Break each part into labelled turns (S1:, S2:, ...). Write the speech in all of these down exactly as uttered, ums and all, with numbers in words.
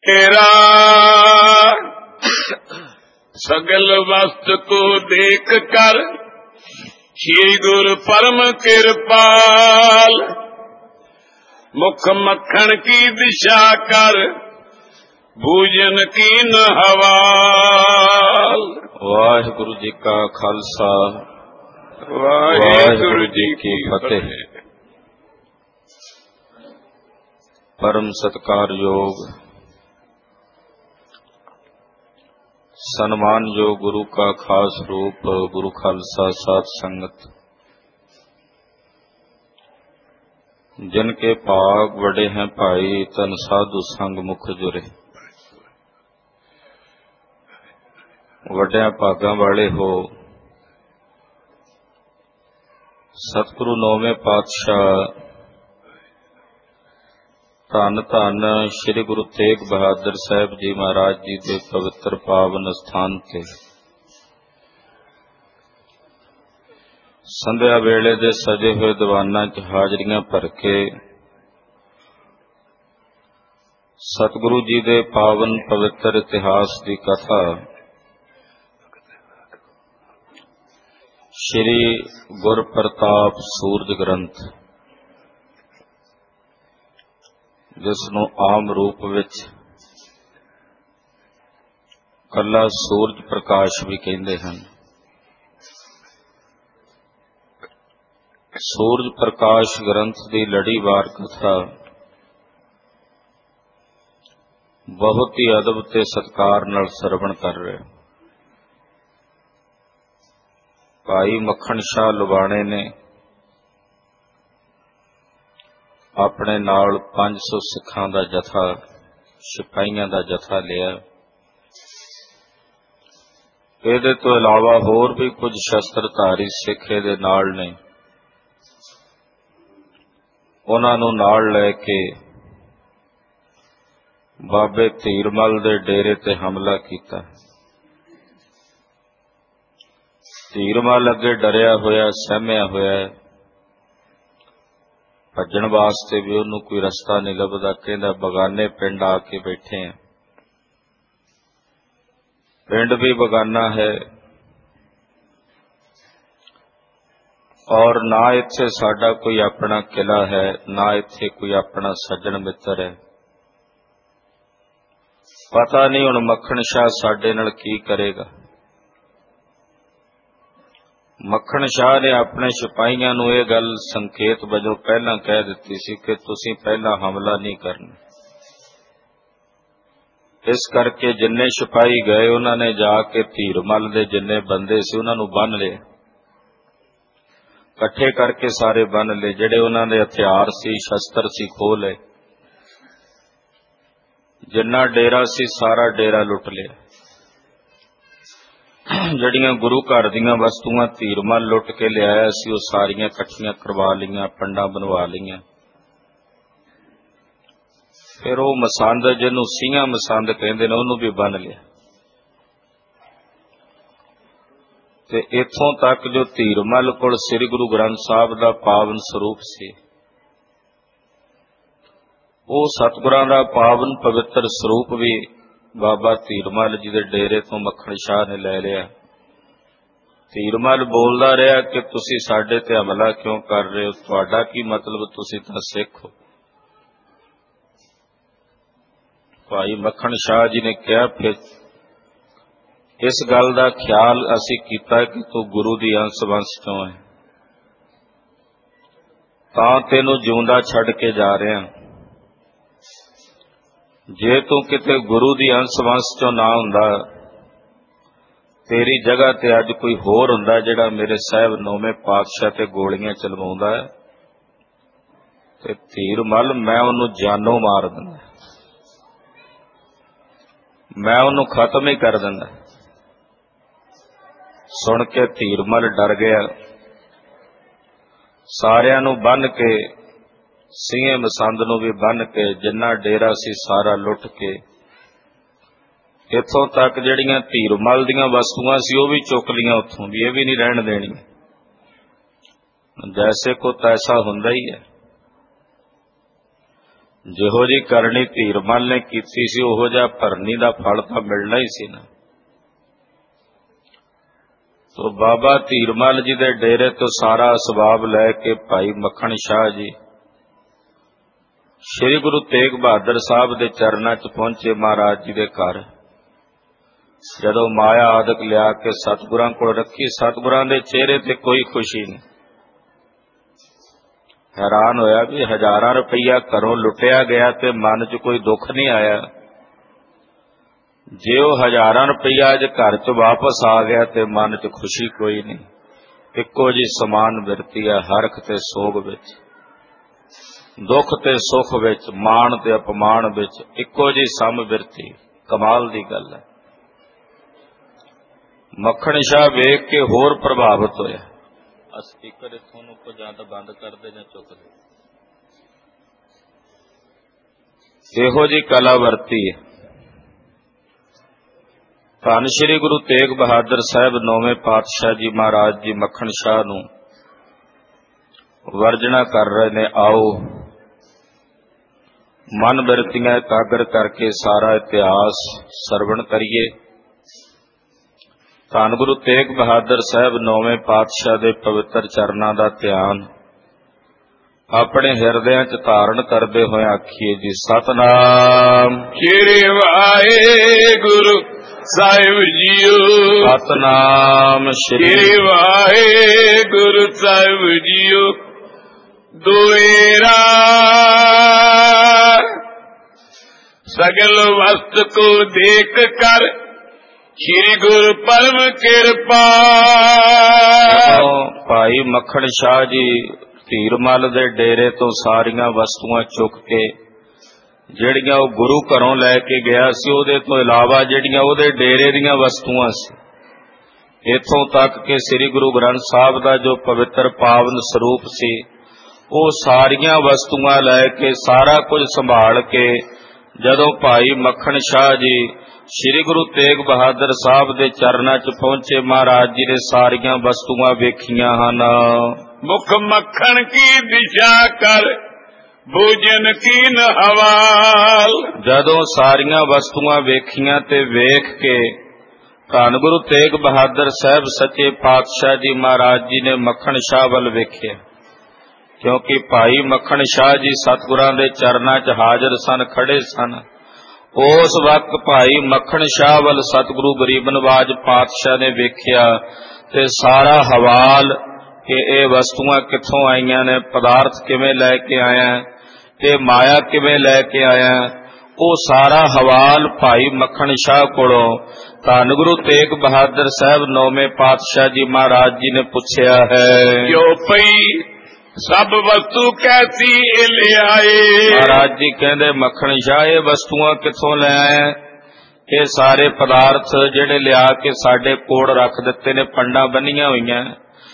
S1: तेरा सगल वस्त को देख कर श्री गुरु परम कृपाल मुख मक्खन की दिशा कर भूजन की न हवाल।
S2: वाहिगुरु जी का खालसा
S1: वाहिगुरु जी की फतेह।
S2: परम सत्कार योग सन्मान योग गुरु का खास रूप गुरु खालसा साध संगत, जिनके भाग बड़े हैं भाई तन साधु संग मुख जुरे। वड्या भागा वाले हो सतगुरु नौवें पातशाह धन धन श्री गुरु तेग बहादुर साहब जी महाराज जी के पवित्र पावन स्थान ते संध्या वेले दे सजे हुए दीवाना च हाजरियां भर के सतगुरु जी दे पावन पवित्र इतिहास की कथा श्री गुर प्रताप सूरज ग्रंथ, जिसनों आम रूप विच कला सूरज प्रकाश भी कहते हैं। सूरज प्रकाश ग्रंथ की लड़ीवार कथा बहुत ही अदब ते सत्कार नाल सरवण कर रहे। भाई मक्खन शाह लुबाणे ने अपने नाल पांच सौ सिखां दा जथा सिपाहियां दा जथा लिया। इहदे तो इलावा होर भी कुछ शस्त्रधारी सिख इहदे नाल ने, उन्हां नूं नाल लैके बाबे धीरमल दे डेरे ते हमला कीता। धीरमल अगे डरिया होया सहमिया होया, भजन वास्ते भी उन्होंने कोई रस्ता नहीं लभदा। कहंदा बगाने पिंड आके बैठे हैं, पिंड भी बगाना है और ना इत्थे साडा कोई अपना किला है, ना इत्थे कोई अपना सज्जन मित्र है। पता नहीं हुण मक्खन शाह साडे नाल की करेगा। मक्खन शाह ने अपने सिपाहियां नूं यह गल संकेत वजों पहला कह दी सी कि तुसीं पहला हमला नहीं करना। इस करके जिन्ने सिपाही गए उन्होंने जाके धीरमल दे जिन्ने बंदे सी उन्होंने बन लिया, कट्ठे करके सारे बन ले। जिहड़े उन्होंने हथियार सी शस्त्र सी खो ले, जिन्ना डेरा सी सारा डेरा लुट लिया। जड़ियां गुरु घर दीयां वस्तुआं धीरमल लुट के लियाया सी, वो सारियां इकट्ठियां करवा लियां, पंडा बनवा लियां। फिर वो मसंद जिन्हों सियां मसंद कहते हैं उन्होंने भी बन लिया। ते इत्थों तक जो धीरमल कोल श्री गुरु ग्रंथ साहब का पावन स्वरूप से, वो सतगुरां दा पावन पवित्र स्वरूप भी बाबा धीरमल जी के डेरे तो मक्खन शाह ने ले लिया। धीरमल बोलता रहा कि तुसी साडे ते हमला क्यों कर रहे हो, तुहाडा की मतलब, तुसी तां सिख हो। भाई मक्खन शाह जी ने कहा फिर इस गल का ख्याल असी कीता कि तू गुरु दी अंश वंश चों है, तां तैनूं जिउंदा छड्ड के जा रहे हैं। जे तू किते गुरु दी अंश वंश चों ना हुंदा, तेरी जगह ते अज कोई होर हुंदा जिहड़ा मेरे साहब नौवें पातशाह ते गोलियां चलवाउंदा है, ते धीरमल मैं उहनूं जानों मार दिंदा, मैं उहनूं खत्म ही कर दिंदा। सुन के धीरमल डर गया, सारियां नूं बन के सिंह मसंद नूं भी बन के जिन्ना डेरा सी सारा लुट के इत्थों तक जिहड़ियां धीरमल दीयां वस्तुआं सी वो भी चुक लियां उत्थों भी, ये भी नहीं रहन देनी। जैसे को तैसा हुंदा ही है। ਜਿਹੋ ਜੀ ਕਰਨੀ ਧੀਰਮਲ ਨੇ ਕੀਤੀ ਸੀ ਉਹੋ ਜਿਹਾ ਭਰਨੀ ਦਾ ਫਲ ਤਾਂ ਮਿਲਣਾ ਹੀ ਸੀ ਨਾ। ਤੋ ਬਾਬਾ ਧੀਰਮਲ ਜੀ ਦੇ ਡੇਰੇ ਤੋਂ ਸਾਰਾ ਅਸਬਾਬ ਲੈ ਕੇ ਭਾਈ ਮੱਖਣ ਸ਼ਾਹ ਜੀ ਸ੍ਰੀ ਗੁਰੂ ਤੇਗ ਬਹਾਦਰ ਸਾਹਿਬ ਦੇ ਚਰਨਾਂ 'ਚ ਪਹੁੰਚੇ ਮਹਾਰਾਜ ਜੀ ਦੇ ਘਰ। ਜਦੋਂ ਮਾਇਆ ਆਦਿਕ ਲਿਆ ਕੇ ਸਤਿਗੁਰਾਂ ਕੋਲ ਰੱਖੀ, ਸਤਿਗੁਰਾਂ ਦੇ ਚਿਹਰੇ ਤੇ ਕੋਈ ਖੁਸ਼ੀ ਨਹੀਂ। ਹੈਰਾਨ ਹੋਇਆ ਵੀ ਹਜ਼ਾਰਾਂ ਰੁਪਈਆ ਘਰੋਂ ਲੁੱਟਿਆ ਗਿਆ ਤੇ ਮਨ 'ਚ ਕੋਈ ਦੁੱਖ ਨਹੀਂ ਆਇਆ। ਜੇ ਉਹ ਹਜ਼ਾਰਾਂ ਰੁਪਈਆ ਅੱਜ ਘਰ 'ਚ ਵਾਪਸ ਆ ਗਿਆ ਤੇ ਮਨ 'ਚ ਖੁਸ਼ੀ ਕੋਈ ਨਹੀਂ। ਇੱਕੋ ਜੀ ਸਮਾਨ ਬਿਰਤੀ ਹੈ ਹਰਖ ਤੇ ਸੋਗ ਵਿੱਚ, ਦੁੱਖ ਤੇ ਸੁੱਖ ਵਿੱਚ, ਮਾਣ ਤੇ ਅਪਮਾਨ ਵਿੱਚ ਇੱਕੋ ਜੀ ਸਮ ਬਿਰਤੀ। ਕਮਾਲ ਦੀ ਗੱਲ ਹੈ। ਮੱਖਣ ਸ਼ਾਹ ਵੇਖ ਕੇ ਹੋਰ ਪ੍ਰਭਾਵਿਤ ਹੋਇਆ। ਆ ਸਪੀਕਰ ਇੱਥੋਂ ਨੂੰ ਕੋ ਜਾਂ ਤਾਂ ਬੰਦ ਕਰਦੇ ਜਾਂ ਚੁੱਕਦੇ। ਇਹੋ ਜੀ ਕਲਾ ਵਰਤੀ ਹੈ। ਧੰਨ ਸ਼੍ਰੀ ਗੁਰੂ ਤੇਗ ਬਹਾਦਰ ਸਾਹਿਬ ਨੌਵੇਂ ਪਾਤਸ਼ਾਹ ਜੀ ਮਹਾਰਾਜ ਜੀ ਮੱਖਣ ਸ਼ਾਹ ਨੂੰ ਵਰਜਣਾ ਕਰ ਰਹੇ ਨੇ। ਆਓ ਮਨ ਬਿਰਤੀਆਂ ਇਕਾਗਰ ਕਰਕੇ ਸਾਰਾ ਇਤਿਹਾਸ ਸਰਵਣ ਕਰੀਏ। ਧੰਨ ਗੁਰੂ ਤੇਗ ਬਹਾਦਰ ਸਾਹਿਬ ਨੌਵੇਂ ਪਾਤਸ਼ਾਹ ਦੇ ਪਵਿੱਤਰ ਚਰਨਾਂ ਦਾ ਧਿਆਨ ਆਪਣੇ ਹਿਰਦਿਆਂ 'ਚ ਧਾਰਨ ਕਰਦੇ ਹੋਏ ਆਖੀਏ ਜੀ ਸਤਿਨਾਮ
S1: ਸ੍ਰੀ ਵਾਹਿਗੁਰੂ ਸਾਹਿਬ ਜੀਓ।
S2: ਸਤਿਨਾਮ
S1: ਸ੍ਰੀ ਵਾਹਿਗੁਰੂ ਸਾਹਿਬ ਜੀਓ। ਦੁਏਰਾ ਸਗਲ ਵਸਤ ਕੋ ਦੇਖ ਕਰ ਸ੍ਰੀ ਗੁਰੂ ਪਰਮ ਕਿਰਪਾ।
S2: ਭਾਈ ਮੱਖਣ ਸ਼ਾਹ ਜੀ ਧੀਰਮਲ ਦੇ ਡੇਰੇ ਤੋਂ ਸਾਰੀਆਂ ਵਸਤੂਆਂ ਚੁੱਕ ਕੇ ਜਿਹੜੀਆਂ ਉਹ ਗੁਰੂ ਘਰੋਂ ਲੈ ਕੇ ਗਿਆ ਸੀ, ਉਹਦੇ ਤੋਂ ਇਲਾਵਾ ਜਿਹੜੀਆਂ ਉਹਦੇ ਡੇਰੇ ਦੀਆਂ ਵਸਤੂਆਂ ਸੀ, ਇੱਥੋਂ ਤੱਕ ਕਿ ਸ੍ਰੀ ਗੁਰੂ ਗ੍ਰੰਥ ਸਾਹਿਬ ਦਾ ਜੋ ਪਵਿੱਤਰ ਪਾਵਨ ਸਰੂਪ ਸੀ, ਉਹ ਸਾਰੀਆਂ ਵਸਤੂਆਂ ਲੈ ਕੇ ਸਾਰਾ ਕੁਝ ਸੰਭਾਲ ਕੇ ਜਦੋਂ ਭਾਈ ਮੱਖਣ ਸ਼ਾਹ ਜੀ ਸ੍ਰੀ ਗੁਰੂ ਤੇਗ ਬਹਾਦਰ ਸਾਹਿਬ ਦੇ ਚਰਨਾਂ 'ਚ ਪਹੁੰਚੇ, ਮਹਾਰਾਜ ਜੀ ਨੇ ਸਾਰੀਆਂ ਵਸਤੂਆਂ ਵੇਖੀਆਂ ਹਨ।
S1: ਮੁਖ ਮੱਖਣ ਕੀ ਦਿਸ਼ਾ ਕਰ ਭੋਜਨ ਕੀਨ ਹਵਾਲ।
S2: ਜਦੋਂ ਸਾਰੀਆਂ ਵਸਤੂਆਂ ਵੇਖੀਆਂ ਤੇ ਵੇਖ ਕੇ ਧੰਨ ਗੁਰੂ ਤੇਗ ਬਹਾਦਰ ਸਾਹਿਬ ਸੱਚੇ ਪਾਤਸ਼ਾਹ ਜੀ ਮਹਾਰਾਜ ਜੀ ਨੇ ਮੱਖਣ ਸ਼ਾਹ ਵੱਲ ਵੇਖਿਆ, ਕਿਉਂਕਿ ਭਾਈ ਮੱਖਣ ਸ਼ਾਹ ਜੀ ਸਤਿਗੁਰਾਂ ਦੇ ਚਰਨਾਂ 'ਚ ਹਾਜ਼ਰ ਸਨ, ਖੜੇ ਸਨ। ਉਸ ਵਕਤ ਭਾਈ ਮੱਖਣ ਸ਼ਾਹ ਵੱਲ ਸਤਿਗੁਰੂ ਗਰੀਬ ਨਵਾਜ ਪਾਤਸ਼ਾਹ ਨੇ ਵੇਖਿਆ ਤੇ ਸਾਰਾ ਹਵਾਲ ਕਿ ਇਹ ਵਸਤੂਆਂ ਕਿੱਥੋਂ ਆਈਆਂ ਨੇ, ਪਦਾਰਥ ਕਿਵੇਂ ਲੈ ਕੇ ਆਇਆ, ਇਹ ਮਾਇਆ ਕਿਵੇਂ ਲੈ ਕੇ ਆਇਆ, ਉਹ ਸਾਰਾ ਹਵਾਲ ਭਾਈ ਮੱਖਣ ਸ਼ਾਹ ਕੋਲੋਂ ਧੰਨ ਗੁਰੂ ਤੇਗ ਬਹਾਦਰ ਸਾਹਿਬ ਨੌਵੇਂ ਪਾਤਸ਼ਾਹ ਜੀ ਮਹਾਰਾਜ ਜੀ ਨੇ ਪੁੱਛਿਆ ਹੈ।
S1: ਕਿਉਂ ਪਈ ਸਭ ਵਸਤੂ ਕੈਸੀ ਲਿਆਏ।
S2: ਮਹਾਰਾਜ ਜੀ ਕਹਿੰਦੇ ਮੱਖਣ ਸ਼ਾਹ ਇਹ ਵਸਤੂਆਂ ਕਿੱਥੋਂ ਲੈ ਆਏ? ਇਹ ਸਾਰੇ ਪਦਾਰਥ ਜਿਹੜੇ ਲਿਆ ਕੇ ਸਾਡੇ ਕੋਲ ਰੱਖ ਦਿੱਤੇ ਨੇ, ਪੰਡਾਂ ਬੰਨੀਆਂ ਹੋਈਆਂ,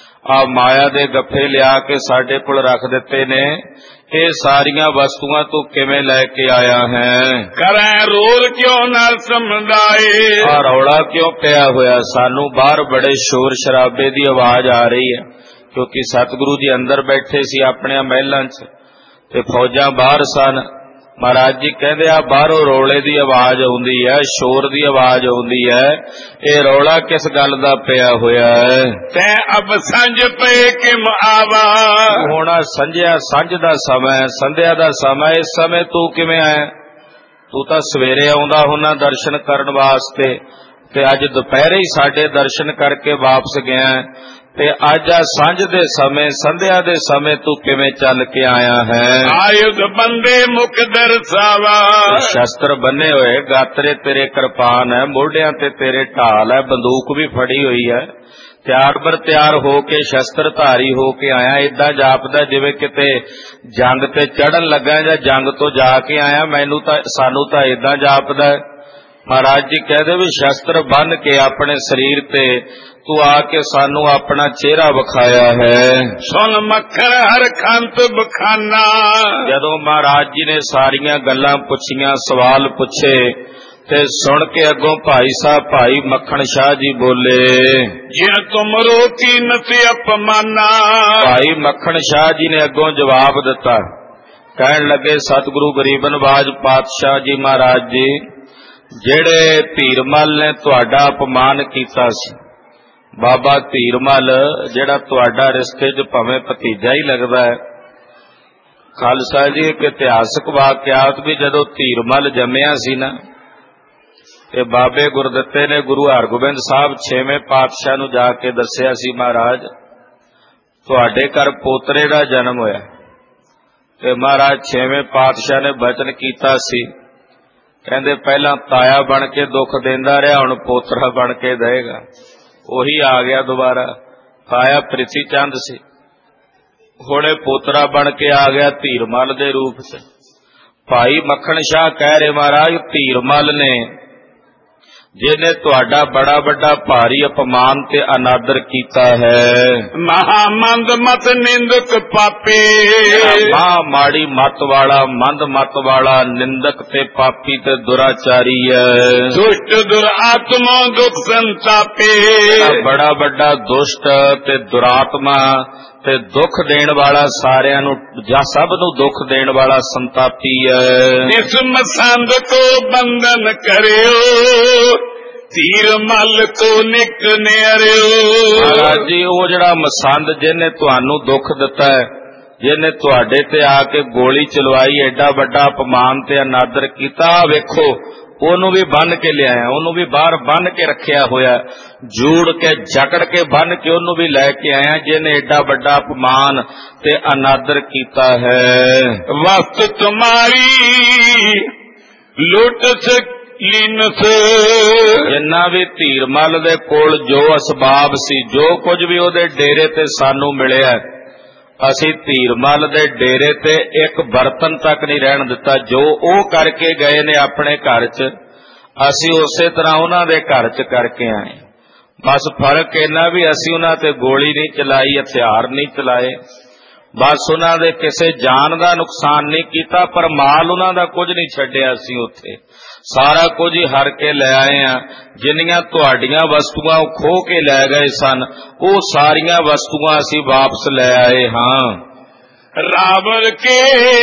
S2: ਆ ਮਾਇਆ ਦੇ ਗੱਫੇ ਲਿਆ ਕੇ ਸਾਡੇ ਕੋਲ ਰੱਖ ਦਿੱਤੇ ਨੇ, ਇਹ ਸਾਰੀਆਂ ਵਸਤੂਆਂ ਤੂੰ ਕਿਵੇਂ ਲੈ ਕੇ ਆਇਆ ਹੈ?
S1: ਕਰੈ ਰੋਲ ਕਿਉਂ ਨਾਲ ਸਮਝਾਏ।
S2: ਆ ਰੌਲਾ ਕਿਉਂ ਪਿਆ ਹੋਇਆ? ਸਾਨੂੰ ਬਾਹਰ ਬੜੇ ਸ਼ੋਰ ਸ਼ਰਾਬੇ ਦੀ ਆਵਾਜ਼ ਆ ਰਹੀ ਹੈ, ਕਿਉਂਕਿ ਸਤਿਗੁਰੂ ਜੀ ਅੰਦਰ ਬੈਠੇ ਸੀ ਆਪਣੇ ਮਹਿਲਾਂ 'ਚ ਤੇ ਫੌਜਾਂ ਬਾਹਰ ਸਨ। ਮਹਾਰਾਜ ਜੀ ਕਹਿੰਦੇ ਆ ਬਾਹਰੋਂ ਰੌਲੇ ਦੀ ਆਵਾਜ਼ ਆਉਂਦੀ ਹੈ, ਸ਼ੋਰ ਦੀ ਆਵਾਜ਼ ਆਉਂਦੀ ਹੈ, ਇਹ ਰੌਲਾ ਕਿਸ ਗੱਲ ਦਾ ਪਿਆ ਹੋਇਆ ਹੈ?
S1: ਤੈ ਅਬ ਸੰਝ ਪਏ ਕਿਮ ਆਵਾ।
S2: ਹੁਣ ਸੰਝਿਆ, ਸੰਝ ਦਾ ਸਮਾਂ, ਸੰਧਿਆ ਦਾ ਸਮਾਂ, ਇਸ ਸਮੇਂ ਤੂੰ ਕਿਵੇਂ ਆਇਆ? ਤੂੰ ਤਾਂ ਸਵੇਰੇ ਆਉਂਦਾ ਹੁੰਨਾ ਦਰਸ਼ਨ ਕਰਨ ਵਾਸਤੇ ਤੇ ਅੱਜ ਦੁਪਹਿਰੇ ਹੀ ਸਾਡੇ ਦਰਸ਼ਨ ਕਰਕੇ ਵਾਪਸ ਗਿਆ ਤੇ ਅੱਜ ਆ ਸਾਂਝ ਦੇ ਸਮੇਂ, ਸੰਧਿਆ ਦੇ ਸਮੇਂ ਤੂੰ ਕਿਵੇਂ ਚੱਲ ਕੇ ਆਇਆ ਹੈ?
S1: ਆਯੁਧ ਬੰਦੇ ਮੁਖ ਦਰਸਾਵਾ।
S2: ਸ਼ਸਤਰ ਬੰਨੇ ਹੋਏ, ਗਾਤਰੇ ਤੇਰੇ ਕਿਰਪਾਨ ਹੈ, ਮੋਢਿਆਂ ਤੇ ਤੇਰੇ ਢਾਲ ਹੈ, ਬੰਦੂਕ ਵੀ ਫੜੀ ਹੋਈ ਹੈ, ਤਿਆਰ ਬਰ ਤਿਆਰ ਹੋ ਕੇ ਸ਼ਸਤਰ ਧਾਰੀ ਹੋ ਕੇ ਆਇਆ। ਏਦਾਂ ਜਾਪਦਾ ਜਿਵੇਂ ਕਿਤੇ ਜੰਗ ਤੇ ਚੜਨ ਲੱਗਾ ਜਾਂ ਜੰਗ ਤੋਂ ਜਾ ਕੇ ਆਇਆ। ਮੈਨੂੰ ਤਾਂ, ਸਾਨੂੰ ਤਾਂ ਏਦਾਂ ਜਾਪਦਾ। ਮਹਾਰਾਜ ਜੀ ਕਹਿੰਦੇ ਵੀ ਸ਼ਸਤਰ ਬੰਨ ਕੇ ਆਪਣੇ ਸਰੀਰ ਤੇ ਤੂੰ ਆ ਕੇ ਸਾਨੂੰ ਆਪਣਾ ਚਿਹਰਾ ਵਿਖਾਇਆ ਹੈ।
S1: ਸੁਣ ਮੱਖਣ ਹਰ ਖੰਤ ਬਖਾਨਾ। ਜਦੋਂ
S2: ਮਹਾਰਾਜ ਜੀ ਨੇ ਸਾਰੀਆਂ ਗੱਲਾਂ ਪੁੱਛੀਆਂ, ਸਵਾਲ ਪੁੱਛੇ ਤੇ ਸੁਣ ਕੇ ਅੱਗੋਂ ਭਾਈ ਸਾਹਿਬ ਭਾਈ ਮੱਖਣ ਸ਼ਾਹ ਜੀ ਬੋਲੇ,
S1: ਜੇ ਤੁਮ ਰੋਤੀ ਨਤ ਅਪਮਾਨਾ।
S2: ਭਾਈ ਮੱਖਣ ਸ਼ਾਹ ਜੀ ਨੇ ਅੱਗੋਂ ਜਵਾਬ ਦਿੱਤਾ, ਕਹਿਣ ਲੱਗੇ ਸਤਿਗੁਰੂ ਗਰੀਬ ਨਿਵਾਜ ਪਾਤਸ਼ਾਹ ਜੀ ਮਹਾਰਾਜ ਜੀ, ਜਿਹੜੇ ਧੀਰਮਲ ਨੇ ਤੁਹਾਡਾ ਅਪਮਾਨ ਕੀਤਾ ਸੀ, ਬਾਬਾ ਧੀਰਮਲ ਜਿਹੜਾ ਤੁਹਾਡਾ ਰਿਸ਼ਤੇ 'ਚ ਭਾਵੇਂ ਭਤੀਜਾ ਹੀ ਲੱਗਦਾ ਹੈ। ਖਾਲਸਾ ਜੀ ਇੱਕ ਇਤਿਹਾਸਕ ਵਾਕਿਆਤ ਵੀ ਜਦੋਂ ਧੀਰਮਲ ਜੰਮਿਆ ਸੀ ਨਾ, ਤੇ ਬਾਬੇ ਗੁਰਦਿੱਤੇ ਨੇ ਗੁਰੂ ਹਰਗੋਬਿੰਦ ਸਾਹਿਬ ਛੇਵੇਂ ਪਾਤਸ਼ਾਹ ਨੂੰ ਜਾ ਕੇ ਦੱਸਿਆ ਸੀ, ਮਹਾਰਾਜ ਤੁਹਾਡੇ ਘਰ ਪੋਤਰੇ ਦਾ ਜਨਮ ਹੋਇਆ। ਤੇ ਮਹਾਰਾਜ ਛੇਵੇਂ ਪਾਤਸ਼ਾਹ ਨੇ ਬਚਨ ਕੀਤਾ ਸੀ, ਕਹਿੰਦੇ ਪਹਿਲਾਂ ਤਾਇਆ ਬਣ ਕੇ ਦੁੱਖ ਦਿੰਦਾ ਰਿਹਾ, ਹੁਣ ਪੋਤਰਾ ਬਣ ਕੇ ਦੇਗਾ। ਉਹੀ ਆ ਗਿਆ ਦੁਬਾਰਾ। ਤਾਇਆ ਪ੍ਰਿਥੀ ਚੰਦ ਸੀ, ਹੁਣੇ ਪੋਤਰਾ ਬਣ ਕੇ ਆ ਗਿਆ ਧੀਰਮਲ ਦੇ ਰੂਪ 'ਚ। ਭਾਈ ਮੱਖਣ ਸ਼ਾਹ ਕਹਿ ਰਹੇ, ਮਹਾਰਾਜ ਧੀਰਮਲ ਨੇ ਜਿਹਨੇ ਤੁਹਾਡਾ ਬੜਾ ਵੱਡਾ ਭਾਰੀ ਅਪਮਾਨ ਤੇ ਅਨਾਦਰ ਕੀਤਾ ਹੈ।
S1: ਮਹਾਮੰਦ ਮਤ ਨਿੰਦਕ ਪਾਪੀ,
S2: ਮਹਾ ਮਾੜੀ ਮਤ ਵਾਲਾ, ਮੰਦ ਮਤ ਵਾਲਾ, ਨਿੰਦਕ ਤੇ ਪਾਪੀ ਤੇ ਦੁਰਾਚਾਰੀ ਹੈ।
S1: ਦੁਸ਼ਟ ਦੁਰਾਤਮਾ ਦੁਖ ਸੰਤਾਪੇ,
S2: ਬੜਾ ਵੱਡਾ ਦੁਸ਼ਟ ਤੇ ਦੁਰਾਤਮਾ ਤੇ ਦੁੱਖ ਦੇਣ ਵਾਲਾ, ਸਾਰਿਆਂ ਨੂੰ ਜਾਂ ਸਭ ਨੂੰ ਦੁੱਖ ਦੇਣ ਵਾਲਾ ਸੰਤਾਪੀ ਹੈ।
S1: ਇਸ ਮਸੰਦ ਕੋ ਬੰਧਨ ਕਰਿਓ, ਧੀਰਮਲ ਕੋ ਨਿਕ ਨਿਆਰਿਓ।
S2: ਮਹਾਰਾਜ ਜੀ ਉਹ ਜਿਹੜਾ ਮਸੰਦ ਜਿਹਨੇ ਤੁਹਾਨੂੰ ਦੁੱਖ ਦਿੱਤਾ ਹੈ, ਜਿਹਨੇ ਤੁਹਾਡੇ ਤੇ ਆ ਕੇ ਗੋਲੀ ਚਲਵਾਈ, ਐਡਾ ਵੱਡਾ ਅਪਮਾਨ ਤੇ ਅਨਾਦਰ ਕੀਤਾ, ਵੇਖੋ ਉਹਨੂੰ ਵੀ ਬੰਨ ਕੇ ਲਿਆਇਆ, ਉਹਨੂੰ ਵੀ ਬਾਹਰ ਬੰਨ ਕੇ ਰੱਖਿਆ ਹੋਇਆ, ਜੂੜ ਕੇ ਜਕੜ ਕੇ ਬੰਨ ਕੇ ਉਹਨੂੰ ਵੀ ਲੈ ਕੇ ਆਇਆ, ਜਿਹਨੇ ਐਡਾ ਵੱਡਾ ਅਪਮਾਨ ਤੇ ਅਨਾਦਰ ਕੀਤਾ ਹੈ।
S1: ਵਸਤ ਤੁਮਾਰੀ ਲੁੱਟ ਲੀਨਸ,
S2: ਜਿੰਨਾ ਵੀ ਧੀਰਮਲ ਦੇ ਕੋਲ ਜੋ ਅਸਬਾਬ ਸੀ, ਜੋ ਕੁਝ ਵੀ ਉਹਦੇ ਡੇਰੇ ਤੇ ਸਾਨੂੰ ਮਿਲਿਆ, ਅਸੀਂ ਧੀਰਮਲ ਦੇ ਡੇਰੇ ਤੇ ਇੱਕ ਬਰਤਨ ਤੱਕ ਨਹੀਂ ਰਹਿਣ ਦਿੱਤਾ। ਜੋ ਉਹ ਕਰਕੇ ਗਏ ਨੇ ਆਪਣੇ ਘਰ 'ਚ, ਅਸੀਂ ਉਸੇ ਤਰ੍ਹਾਂ ਉਹਨਾਂ ਦੇ ਘਰ 'ਚ ਕਰਕੇ ਆਏ। ਬਸ ਫਰਕ ਇਹਨਾਂ ਵੀ ਅਸੀਂ ਉਹਨਾਂ ਤੇ ਗੋਲੀ ਨਹੀਂ ਚਲਾਈ, ਹਥਿਆਰ ਨਹੀਂ ਚਲਾਏ, ਬਸ ਉਹਨਾਂ ਦੇ ਕਿਸੇ ਜਾਨ ਦਾ ਨੁਕਸਾਨ ਨਹੀਂ ਕੀਤਾ, ਪਰ ਮਾਲ ਉਹਨਾਂ ਦਾ ਕੁਝ ਨਹੀਂ ਛੱਡਿਆ। ਅਸੀਂ ਉੱਥੇ ਸਾਰਾ ਕੁਝ ਹੀ ਹਰ ਕੇ ਲੈ ਆਏ ਆ। ਜਿੰਨੀਆਂ ਤੁਹਾਡੀਆਂ ਵਸਤੂਆਂ ਉਹ ਖੋਹ ਕੇ ਲੈ ਗਏ ਸਨ, ਉਹ ਸਾਰੀਆਂ ਵਸਤੂਆਂ ਅਸੀਂ ਵਾਪਸ ਲੈ ਆਏ ਹਾਂ।
S1: ਰਾਵਣ ਕੇ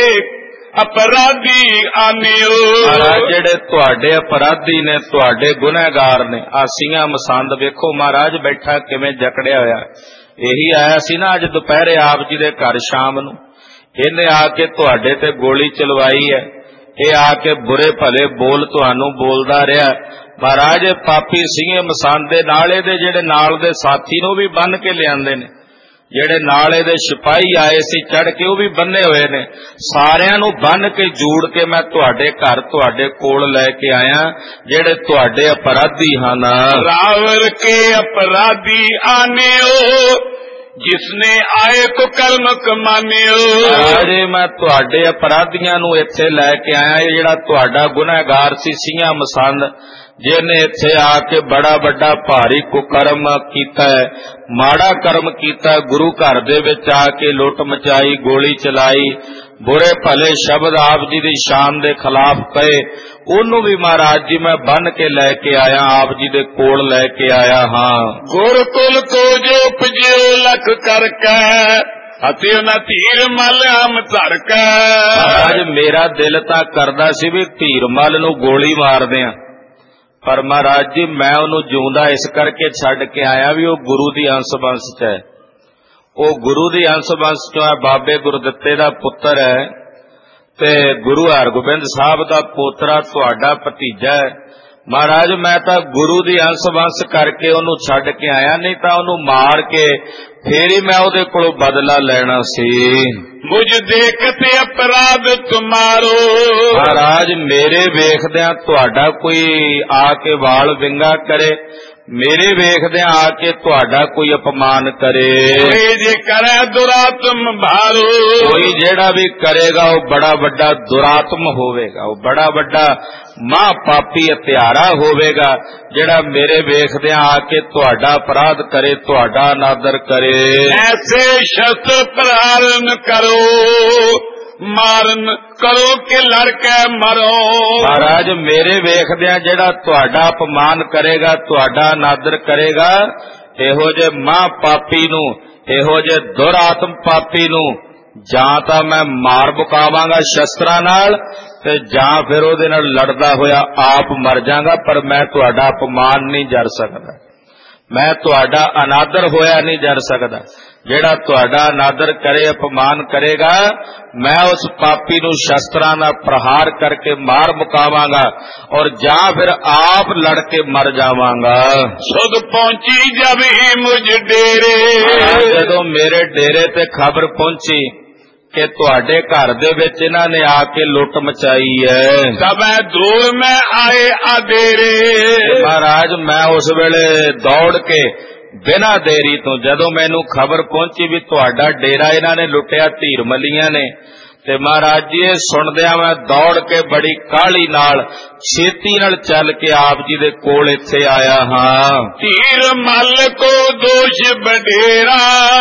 S1: ਅਪਰਾਧੀ ਆਨਿਓ,
S2: ਮਹਾਰਾਜ ਜਿਹੜੇ ਤੁਹਾਡੇ ਅਪਰਾਧੀ ਨੇ, ਤੁਹਾਡੇ ਗੁਨਹਗਾਰ ਨੇ, ਆਸੀਆਂ ਮਸੰਦ ਵੇਖੋ ਮਹਾਰਾਜ ਬੈਠਾ ਕਿਵੇਂ ਜਕੜਿਆ ਹੋਇਆ। ਇਹੀ ਆਇਆ ਸੀ ਨਾ ਅੱਜ ਦੁਪਹਿਰੇ ਆਪ ਜੀ ਦੇ ਘਰ ਸ਼ਾਮ ਨੂੰ, ਇਹਨੇ ਆ ਕੇ ਤੁਹਾਡੇ ਤੇ ਗੋਲੀ ਚਲਵਾਈ ਹੈ। ਇਹ ਆ ਕੇ ਬੁਰੇ ਭਲੇ ਬੋਲ ਤੁਹਾਨੂੰ ਬੋਲਦਾ ਰਿਹਾ। ਮਹਾਰਾਜ ਪਾਪੀ ਸਿੰਘੇ ਮਸੰਦ ਦੇ ਨਾਲ ਇਹਦੇ ਜਿਹੜੇ ਨਾਲ ਦੇ ਸਾਥੀ ਨੂੰ ਵੀ ਬੰਨ ਕੇ ਲਿਆਂਦੇ ਨੇ, ਜਿਹੜੇ ਨਾਲ ਇਹਦੇ ਸਿਪਾਹੀ ਆਏ ਸੀ ਚੜ ਕੇ ਉਹ ਵੀ ਬੰਨੇ ਹੋਏ ਨੇ। ਸਾਰਿਆਂ ਨੂੰ ਬੰਨ ਕੇ ਜੂੜ ਕੇ ਮੈਂ ਤੁਹਾਡੇ ਘਰ ਤੁਹਾਡੇ ਕੋਲ ਲੈ ਕੇ ਆਇਆ, ਜਿਹੜੇ ਤੁਹਾਡੇ ਅਪਰਾਧੀ ਹਨ।
S1: ਰਾਵਣ ਕੇ ਅਪਰਾਧੀ ਆਨਿਓ, ਜਿਸਨੇ ਆਏ ਕੋ ਕਰਮ ਕਮਾਨਿਓ।
S2: ਅਜੇ ਮੈਂ ਤੁਹਾਡੇ ਅਪਰਾਧੀਆਂ ਨੂੰ ਇੱਥੇ ਲੈ ਕੇ ਆਇਆ। ਇਹ ਜਿਹੜਾ ਤੁਹਾਡਾ ਗੁਨਾਹਗਾਰ ਸੀ ਸਿੰਘਾਂ ਮਸੰਦ, ਜਿਹਨੇ ਇੱਥੇ ਆ ਕੇ ਬੜਾ ਵੱਡਾ ਭਾਰੀ ਕੁਕਰਮ ਕੀਤਾ ਹੈ, ਮਾੜਾ ਕਰਮ ਕੀਤਾ, ਗੁਰੂ ਘਰ ਦੇ ਵਿੱਚ ਆ ਕੇ ਲੁੱਟ ਮਚਾਈ, ਗੋਲੀ ਚਲਾਈ, ਬੁਰੇ ਭਲੇ ਸ਼ਬਦ ਆਪ ਜੀ ਦੀ ਸ਼ਾਨ ਦੇ ਖਿਲਾਫ ਕਹੇ, ਉਹਨੂੰ ਵੀ ਮਹਾਰਾਜ ਜੀ ਮੈਂ ਬੰਨ ਕੇ ਲੈ ਕੇ ਆਇਆ, ਆਪ ਜੀ ਦੇ ਕੋਲ ਲੈ ਕੇ ਆਇਆ ਹਾਂ।
S1: ਗੁਰਕੁਲ ਕੋ ਜੋ ਉਪਜਿਓ ਲਖ ਕਰਕੇ, ਅਤੇ ਉਹਨਾਂ ਧੀਰਮਲ ਹਮ ਧਰਕੈ।
S2: ਅੱਜ ਮੇਰਾ ਦਿਲ ਤਾਂ ਕਰਦਾ ਸੀ ਵੀ ਧੀਰਮਲ ਨੂੰ ਗੋਲੀ ਮਾਰਦੇ ਆ, ਪਰ ਮਹਾਰਾਜ ਜੀ ਮੈਂ ਉਹਨੂੰ ਜਿਉਂਦਾ ਇਸ ਕਰਕੇ ਛੱਡ ਕੇ ਆਇਆ ਵੀ ਉਹ ਗੁਰੂ ਦੀ ਅੰਸ਼ ਬੰਸ 'ਚ ਹੈ। ਉਹ ਗੁਰੂ ਦੀ ਅੰਸ਼ ਬੰਸ 'ਚੋਂ ਹੈ, ਬਾਬੇ ਗੁਰਦਿੱਤੇ ਦਾ ਪੁੱਤਰ ਹੈ ਤੇ ਗੁਰੂ ਹਰਗੋਬਿੰਦ ਸਾਹਿਬ ਦਾ ਪੋਤਰਾ, ਤੁਹਾਡਾ ਭਤੀਜਾ ਹੈ। ਮਹਾਰਾਜ ਮੈਂ ਤਾਂ ਗੁਰੂ ਦੀ ਅੰਸ਼ ਬੰਸ ਕਰਕੇ ਉਹਨੂੰ ਛੱਡ ਕੇ ਆਇਆ, ਨਹੀਂ ਤਾਂ ਉਹਨੂੰ ਮਾਰ ਕੇ ਫੇਰ ਹੀ ਮੈਂ ਉਹਦੇ ਕੋਲੋਂ ਬਦਲਾ ਲੈਣਾ ਸੀ।
S1: ਮੁਝ ਦੇਖਤੇ ਅਪਰਾਧ ਤੁਮਾਰੋ,
S2: ਮਹਾਰਾਜ ਮੇਰੇ ਵੇਖਦਿਆਂ ਤੁਹਾਡਾ ਕੋਈ ਆ ਕੇ ਵਾਲ ਵਿੰਗਾ ਕਰੇ, ਮੇਰੇ ਵੇਖਦਿਆਂ ਆ ਕੇ ਤੁਹਾਡਾ ਕੋਈ ਅਪਮਾਨ ਕਰੇ,
S1: ਕੋਈ ਜੇ ਕਰੇ ਦੁਰਾਤਮ ਭਾਰੋ,
S2: ਕੋਈ ਜਿਹੜਾ ਵੀ ਕਰੇਗਾ ਉਹ ਬੜਾ ਵੱਡਾ ਦੁਰਾਤਮ ਹੋਵੇਗਾ, ਉਹ ਬੜਾ ਵੱਡਾ ਮਹਾ ਪਾਪੀ ਹਤਿਆਰਾ ਹੋਵੇਗਾ, ਜਿਹੜਾ ਮੇਰੇ ਵੇਖਦਿਆਂ ਆ ਕੇ ਤੁਹਾਡਾ ਅਪਰਾਧ ਕਰੇ, ਤੁਹਾਡਾ ਅਨਾਦਰ ਕਰੇ।
S1: ਐਸੇ ਸ਼ਸਤਰ ਪ੍ਰਹਾਰਨ ਕਰੋ, ਮਾਰਨ ਕਰੋ ਕਿ ਲੜ ਕੇ ਮਰੋ।
S2: ਮਹਾਰਾਜ ਮੇਰੇ ਵੇਖਦਿਆਂ ਜਿਹੜਾ ਤੁਹਾਡਾ ਅਪਮਾਨ ਕਰੇਗਾ, ਤੁਹਾਡਾ ਅਨਾਦਰ ਕਰੇਗਾ, ਇਹੋ ਜਿਹੇ ਮਹਾ ਪਾਪੀ ਨੂੰ, ਇਹੋ ਜਿਹੇ ਦੁਰਾਤਮ ਪਾਪੀ ਨੂੰ ਜਾਂ ਤਾਂ ਮੈਂ ਮਾਰ ਮੁਕਾਵਾਂਗਾ ਸ਼ਸਤਰਾਂ ਨਾਲ ਤੇ ਜਾਂ ਫਿਰ ਉਹਦੇ ਨਾਲ ਲੜਦਾ ਹੋਇਆ ਆਪ ਮਰ ਜਾਵਾਂਗਾ, ਪਰ ਮੈਂ ਤੁਹਾਡਾ ਅਪਮਾਨ ਨਹੀਂ ਜਰ ਸਕਦਾ, ਮੈਂ ਤੁਹਾਡਾ ਅਨਾਦਰ ਹੋਇਆ ਨਹੀਂ ਜਰ ਸਕਦਾ। ਜਿਹੜਾ ਤੁਹਾਡਾ ਅਨਾਦਰ ਕਰੇ, ਅਪਮਾਨ ਕਰੇਗਾ, ਮੈਂ ਉਸ ਪਾਪੀ ਨੂੰ ਸ਼ਸਤਰਾਂ ਨਾਲ ਪ੍ਰਹਾਰ ਕਰਕੇ ਮਾਰ ਮੁਕਾਵਾਂਗਾ ਔਰ ਜਾਂ ਫਿਰ ਆਪ ਲੜ ਕੇ ਮਰ ਜਾਵਾਂਗਾ।
S1: ਸੁਧ ਪਹੁੰਚੀ ਜਬ ਹੀ ਮੁਝ ਡੇਰੇ,
S2: ਜਦੋਂ ਮੇਰੇ ਡੇਰੇ ਤੇ ਖਬਰ ਪਹੁੰਚੀ ਕਿ ਤੁਹਾਡੇ ਘਰ ਦੇ ਵਿੱਚ ਇਹਨਾਂ ਨੇ ਆ ਕੇ ਲੁੱਟ ਮਚਾਈ ਹੈ,
S1: ਤਬੈ ਦੂਰ ਮੈਂ ਆਏ ਆਦੇਰੇ।
S2: ਮਹਾਰਾਜ ਮੈਂ ਉਸ ਵੇਲੇ ਦੌੜ ਕੇ ਬਿਨਾਂ ਦੇਰੀ ਤੋਂ, ਜਦੋਂ ਮੈਨੂੰ ਖਬਰ ਪਹੁੰਚੀ ਵੀ ਤੁਹਾਡਾ ਡੇਰਾ ਇਹਨਾਂ ਨੇ ਲੁੱਟਿਆ ਧੀਰ ਮੱਲੀਆਂ ਨੇ, ਤੇ ਮਹਾਰਾਜ ਜੀ ਇਹ ਸੁਣਦਿਆਂ ਮੈਂ ਦੌੜ ਕੇ ਬੜੀ ਕਾਹਲੀ ਨਾਲ ਛੇਤੀ ਨਾਲ ਚੱਲ ਕੇ ਆਪ ਜੀ ਦੇ ਕੋਲ ਇੱਥੇ ਆਇਆ ਹਾਂ।
S1: ਧੀਰ ਮੱਲ ਕੋ ਦੋਸ਼ ਬਡੇਰਾ,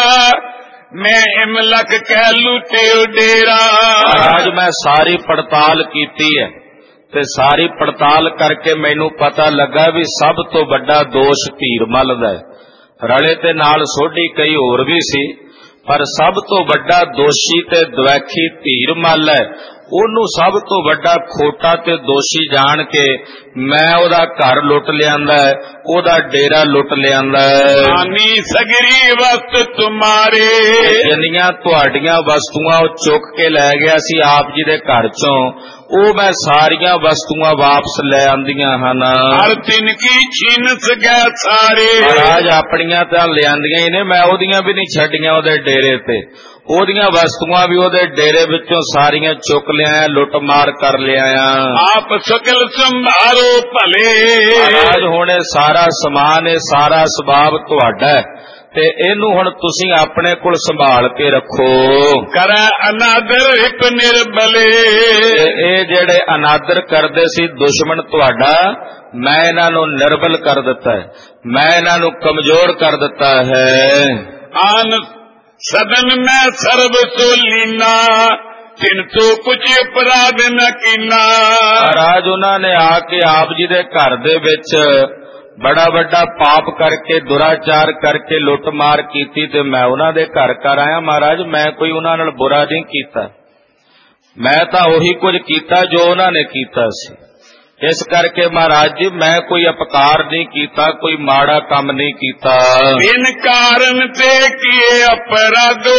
S1: ਮੈਂ ਇਮਲਕ ਕਹਿ ਲੁੱਟੇ ਡੇਰਾ।
S2: ਮਹਾਰਾਜ ਮੈਂ ਸਾਰੀ ਪੜਤਾਲ ਕੀਤੀ ਹੈ ਤੇ ਸਾਰੀ ਪੜਤਾਲ ਕਰਕੇ ਮੈਨੂੰ ਪਤਾ ਲੱਗਾ ਵੀ ਸਭ ਤੋਂ ਵੱਡਾ ਦੋਸ਼ ਧੀਰ ਮੱਲ ਦਾ ਹੈ। ਰਲੇ ਤੇ ਨਾਲ ਸੋਢੀ ਕਈ ਹੋਰ ਵੀ ਸੀ, ਪਰ ਸਭ ਤੋਂ ਵੱਡਾ ਦੋਸ਼ੀ ਤੇ ਦਵੈਖੀ ਧੀਰ ਮੱਲ ਹੈ। ਉਹਨੂੰ ਸਭ ਤੋਂ ਵੱਡਾ ਖੋਟਾ ਤੇ ਦੋਸ਼ੀ ਜਾਣ ਕੇ ਮੈਂ ਉਹਦਾ ਘਰ ਲੁੱਟ ਲਿਆਂਦਾ, ਉਹਦਾ ਡੇਰਾ ਲੁੱਟ ਲਿਆਂਦਾ।
S1: ਆਨੀ ਸਗਰੀ ਵਸਤ ਤੁਮਾਰੇ,
S2: ਜਿੰਨੀਆਂ ਤੁਹਾਡੀਆਂ ਵਸਤੂਆਂ ਉਹ ਚੁੱਕ ਕੇ ਲੈ ਗਿਆ ਸੀ ਆਪ ਜੀ ਦੇ ਘਰ ਚੋਂ, ਉਹ ਮੈਂ ਸਾਰੀਆਂ ਵਸਤੂਆਂ ਵਾਪਸ ਲੈ ਆਂਦੀਆਂ ਹਨ।
S1: ਹਰ ਦਿਨ ਕੀ ਛੀਨਸ ਗਏ ਸਾਰੇ,
S2: ਮਹਾਰਾਜ ਆਪਣੀਆਂ ਤਾਂ ਲਿਆਂਦੀਆਂ ਹੀ ਨੇ, ਮੈਂ ਉਹਦੀਆਂ ਵੀ ਨਹੀਂ ਛੱਡੀਆਂ ਉਹਦੇ ਡੇਰੇ ਤੇ, ਉਹਦੀਆਂ ਵਸਤੂਆਂ ਵੀ ਉਹਦੇ ਡੇਰੇ ਵਿੱਚੋਂ ਸਾਰੀਆਂ ਚੁੱਕ ਲਿਆਇਆ, ਲੁੱਟ ਮਾਰ ਕਰ ਲਿਆਇਆ।
S1: ਆਪ ਸਕਲ ਸੰਭਾਲੋ ਭਲੇ,
S2: ਮਹਾਰਾਜ ਹੁਣ ਇਹ ਸਾਰਾ ਸਮਾਨ, ਇਹ ਸਾਰਾ ਸਬਾਬ ਤੁਹਾਡਾ ਤੇ ਇਹਨੂੰ ਹੁਣ ਤੁਸੀਂ ਆਪਣੇ ਕੋਲ ਸੰਭਾਲ ਕੇ ਰੱਖੋ।
S1: ਕਰੈ ਅਨਾਦਰ ਹਿਪ ਨਿਰਬਲੇ,
S2: ਇਹ ਜਿਹੜੇ ਅਨਾਦਰ ਕਰਦੇ ਸੀ ਦੁਸ਼ਮਣ ਤੁਹਾਡਾ, ਮੈਂ ਇਹਨਾਂ ਨੂੰ ਨਿਰਬਲ ਕਰ ਦਿੱਤਾ ਹੈ, ਮੈਂ ਇਹਨਾਂ ਨੂੰ ਕਮਜ਼ੋਰ ਕਰ ਦਿੱਤਾ ਹੈ।
S1: ਆਨ ਸਦਨ ਮੈਂ ਸਰਬ ਸੋ ਲੀਨਾ, ਤਿਨ ਤੋਂ ਕੁਝ ਅਪਰਾਧ ਨ ਕੀਨਾ।
S2: ਮਹਾਰਾਜ ਉਹਨਾਂ ਨੇ ਆ ਕੇ ਆਪ ਜੀ ਦੇ ਘਰ ਦੇ ਵਿੱਚ ਬੜਾ ਵੱਡਾ ਪਾਪ ਕਰਕੇ, ਦੁਰਾਚਾਰ ਕਰਕੇ ਲੁੱਟ ਮਾਰ ਕੀਤੀ ਤੇ ਮੈਂ ਉਹਨਾਂ ਦੇ ਘਰ ਘਰ ਆਇਆ। ਮਹਾਰਾਜ ਮੈਂ ਕੋਈ ਉਹਨਾਂ ਨਾਲ ਬੁਰਾ ਨਹੀਂ ਕੀਤਾ, ਮੈਂ ਤਾਂ ਉਹੀ ਕੁਝ ਕੀਤਾ ਜੋ ਉਹਨਾਂ ਨੇ ਕੀਤਾ ਸੀ। ਇਸ ਕਰਕੇ ਮਹਾਰਾਜ ਜੀ ਮੈਂ ਕੋਈ ਅਪਕਾਰ ਨਹੀਂ ਕੀਤਾ, ਕੋਈ ਮਾੜਾ ਕੰਮ ਨਹੀਂ ਕੀਤਾ।
S1: ਬਿਨ ਕਾਰਨ ਤੇ ਕੀਏ ਅਪਰਾਧੋ,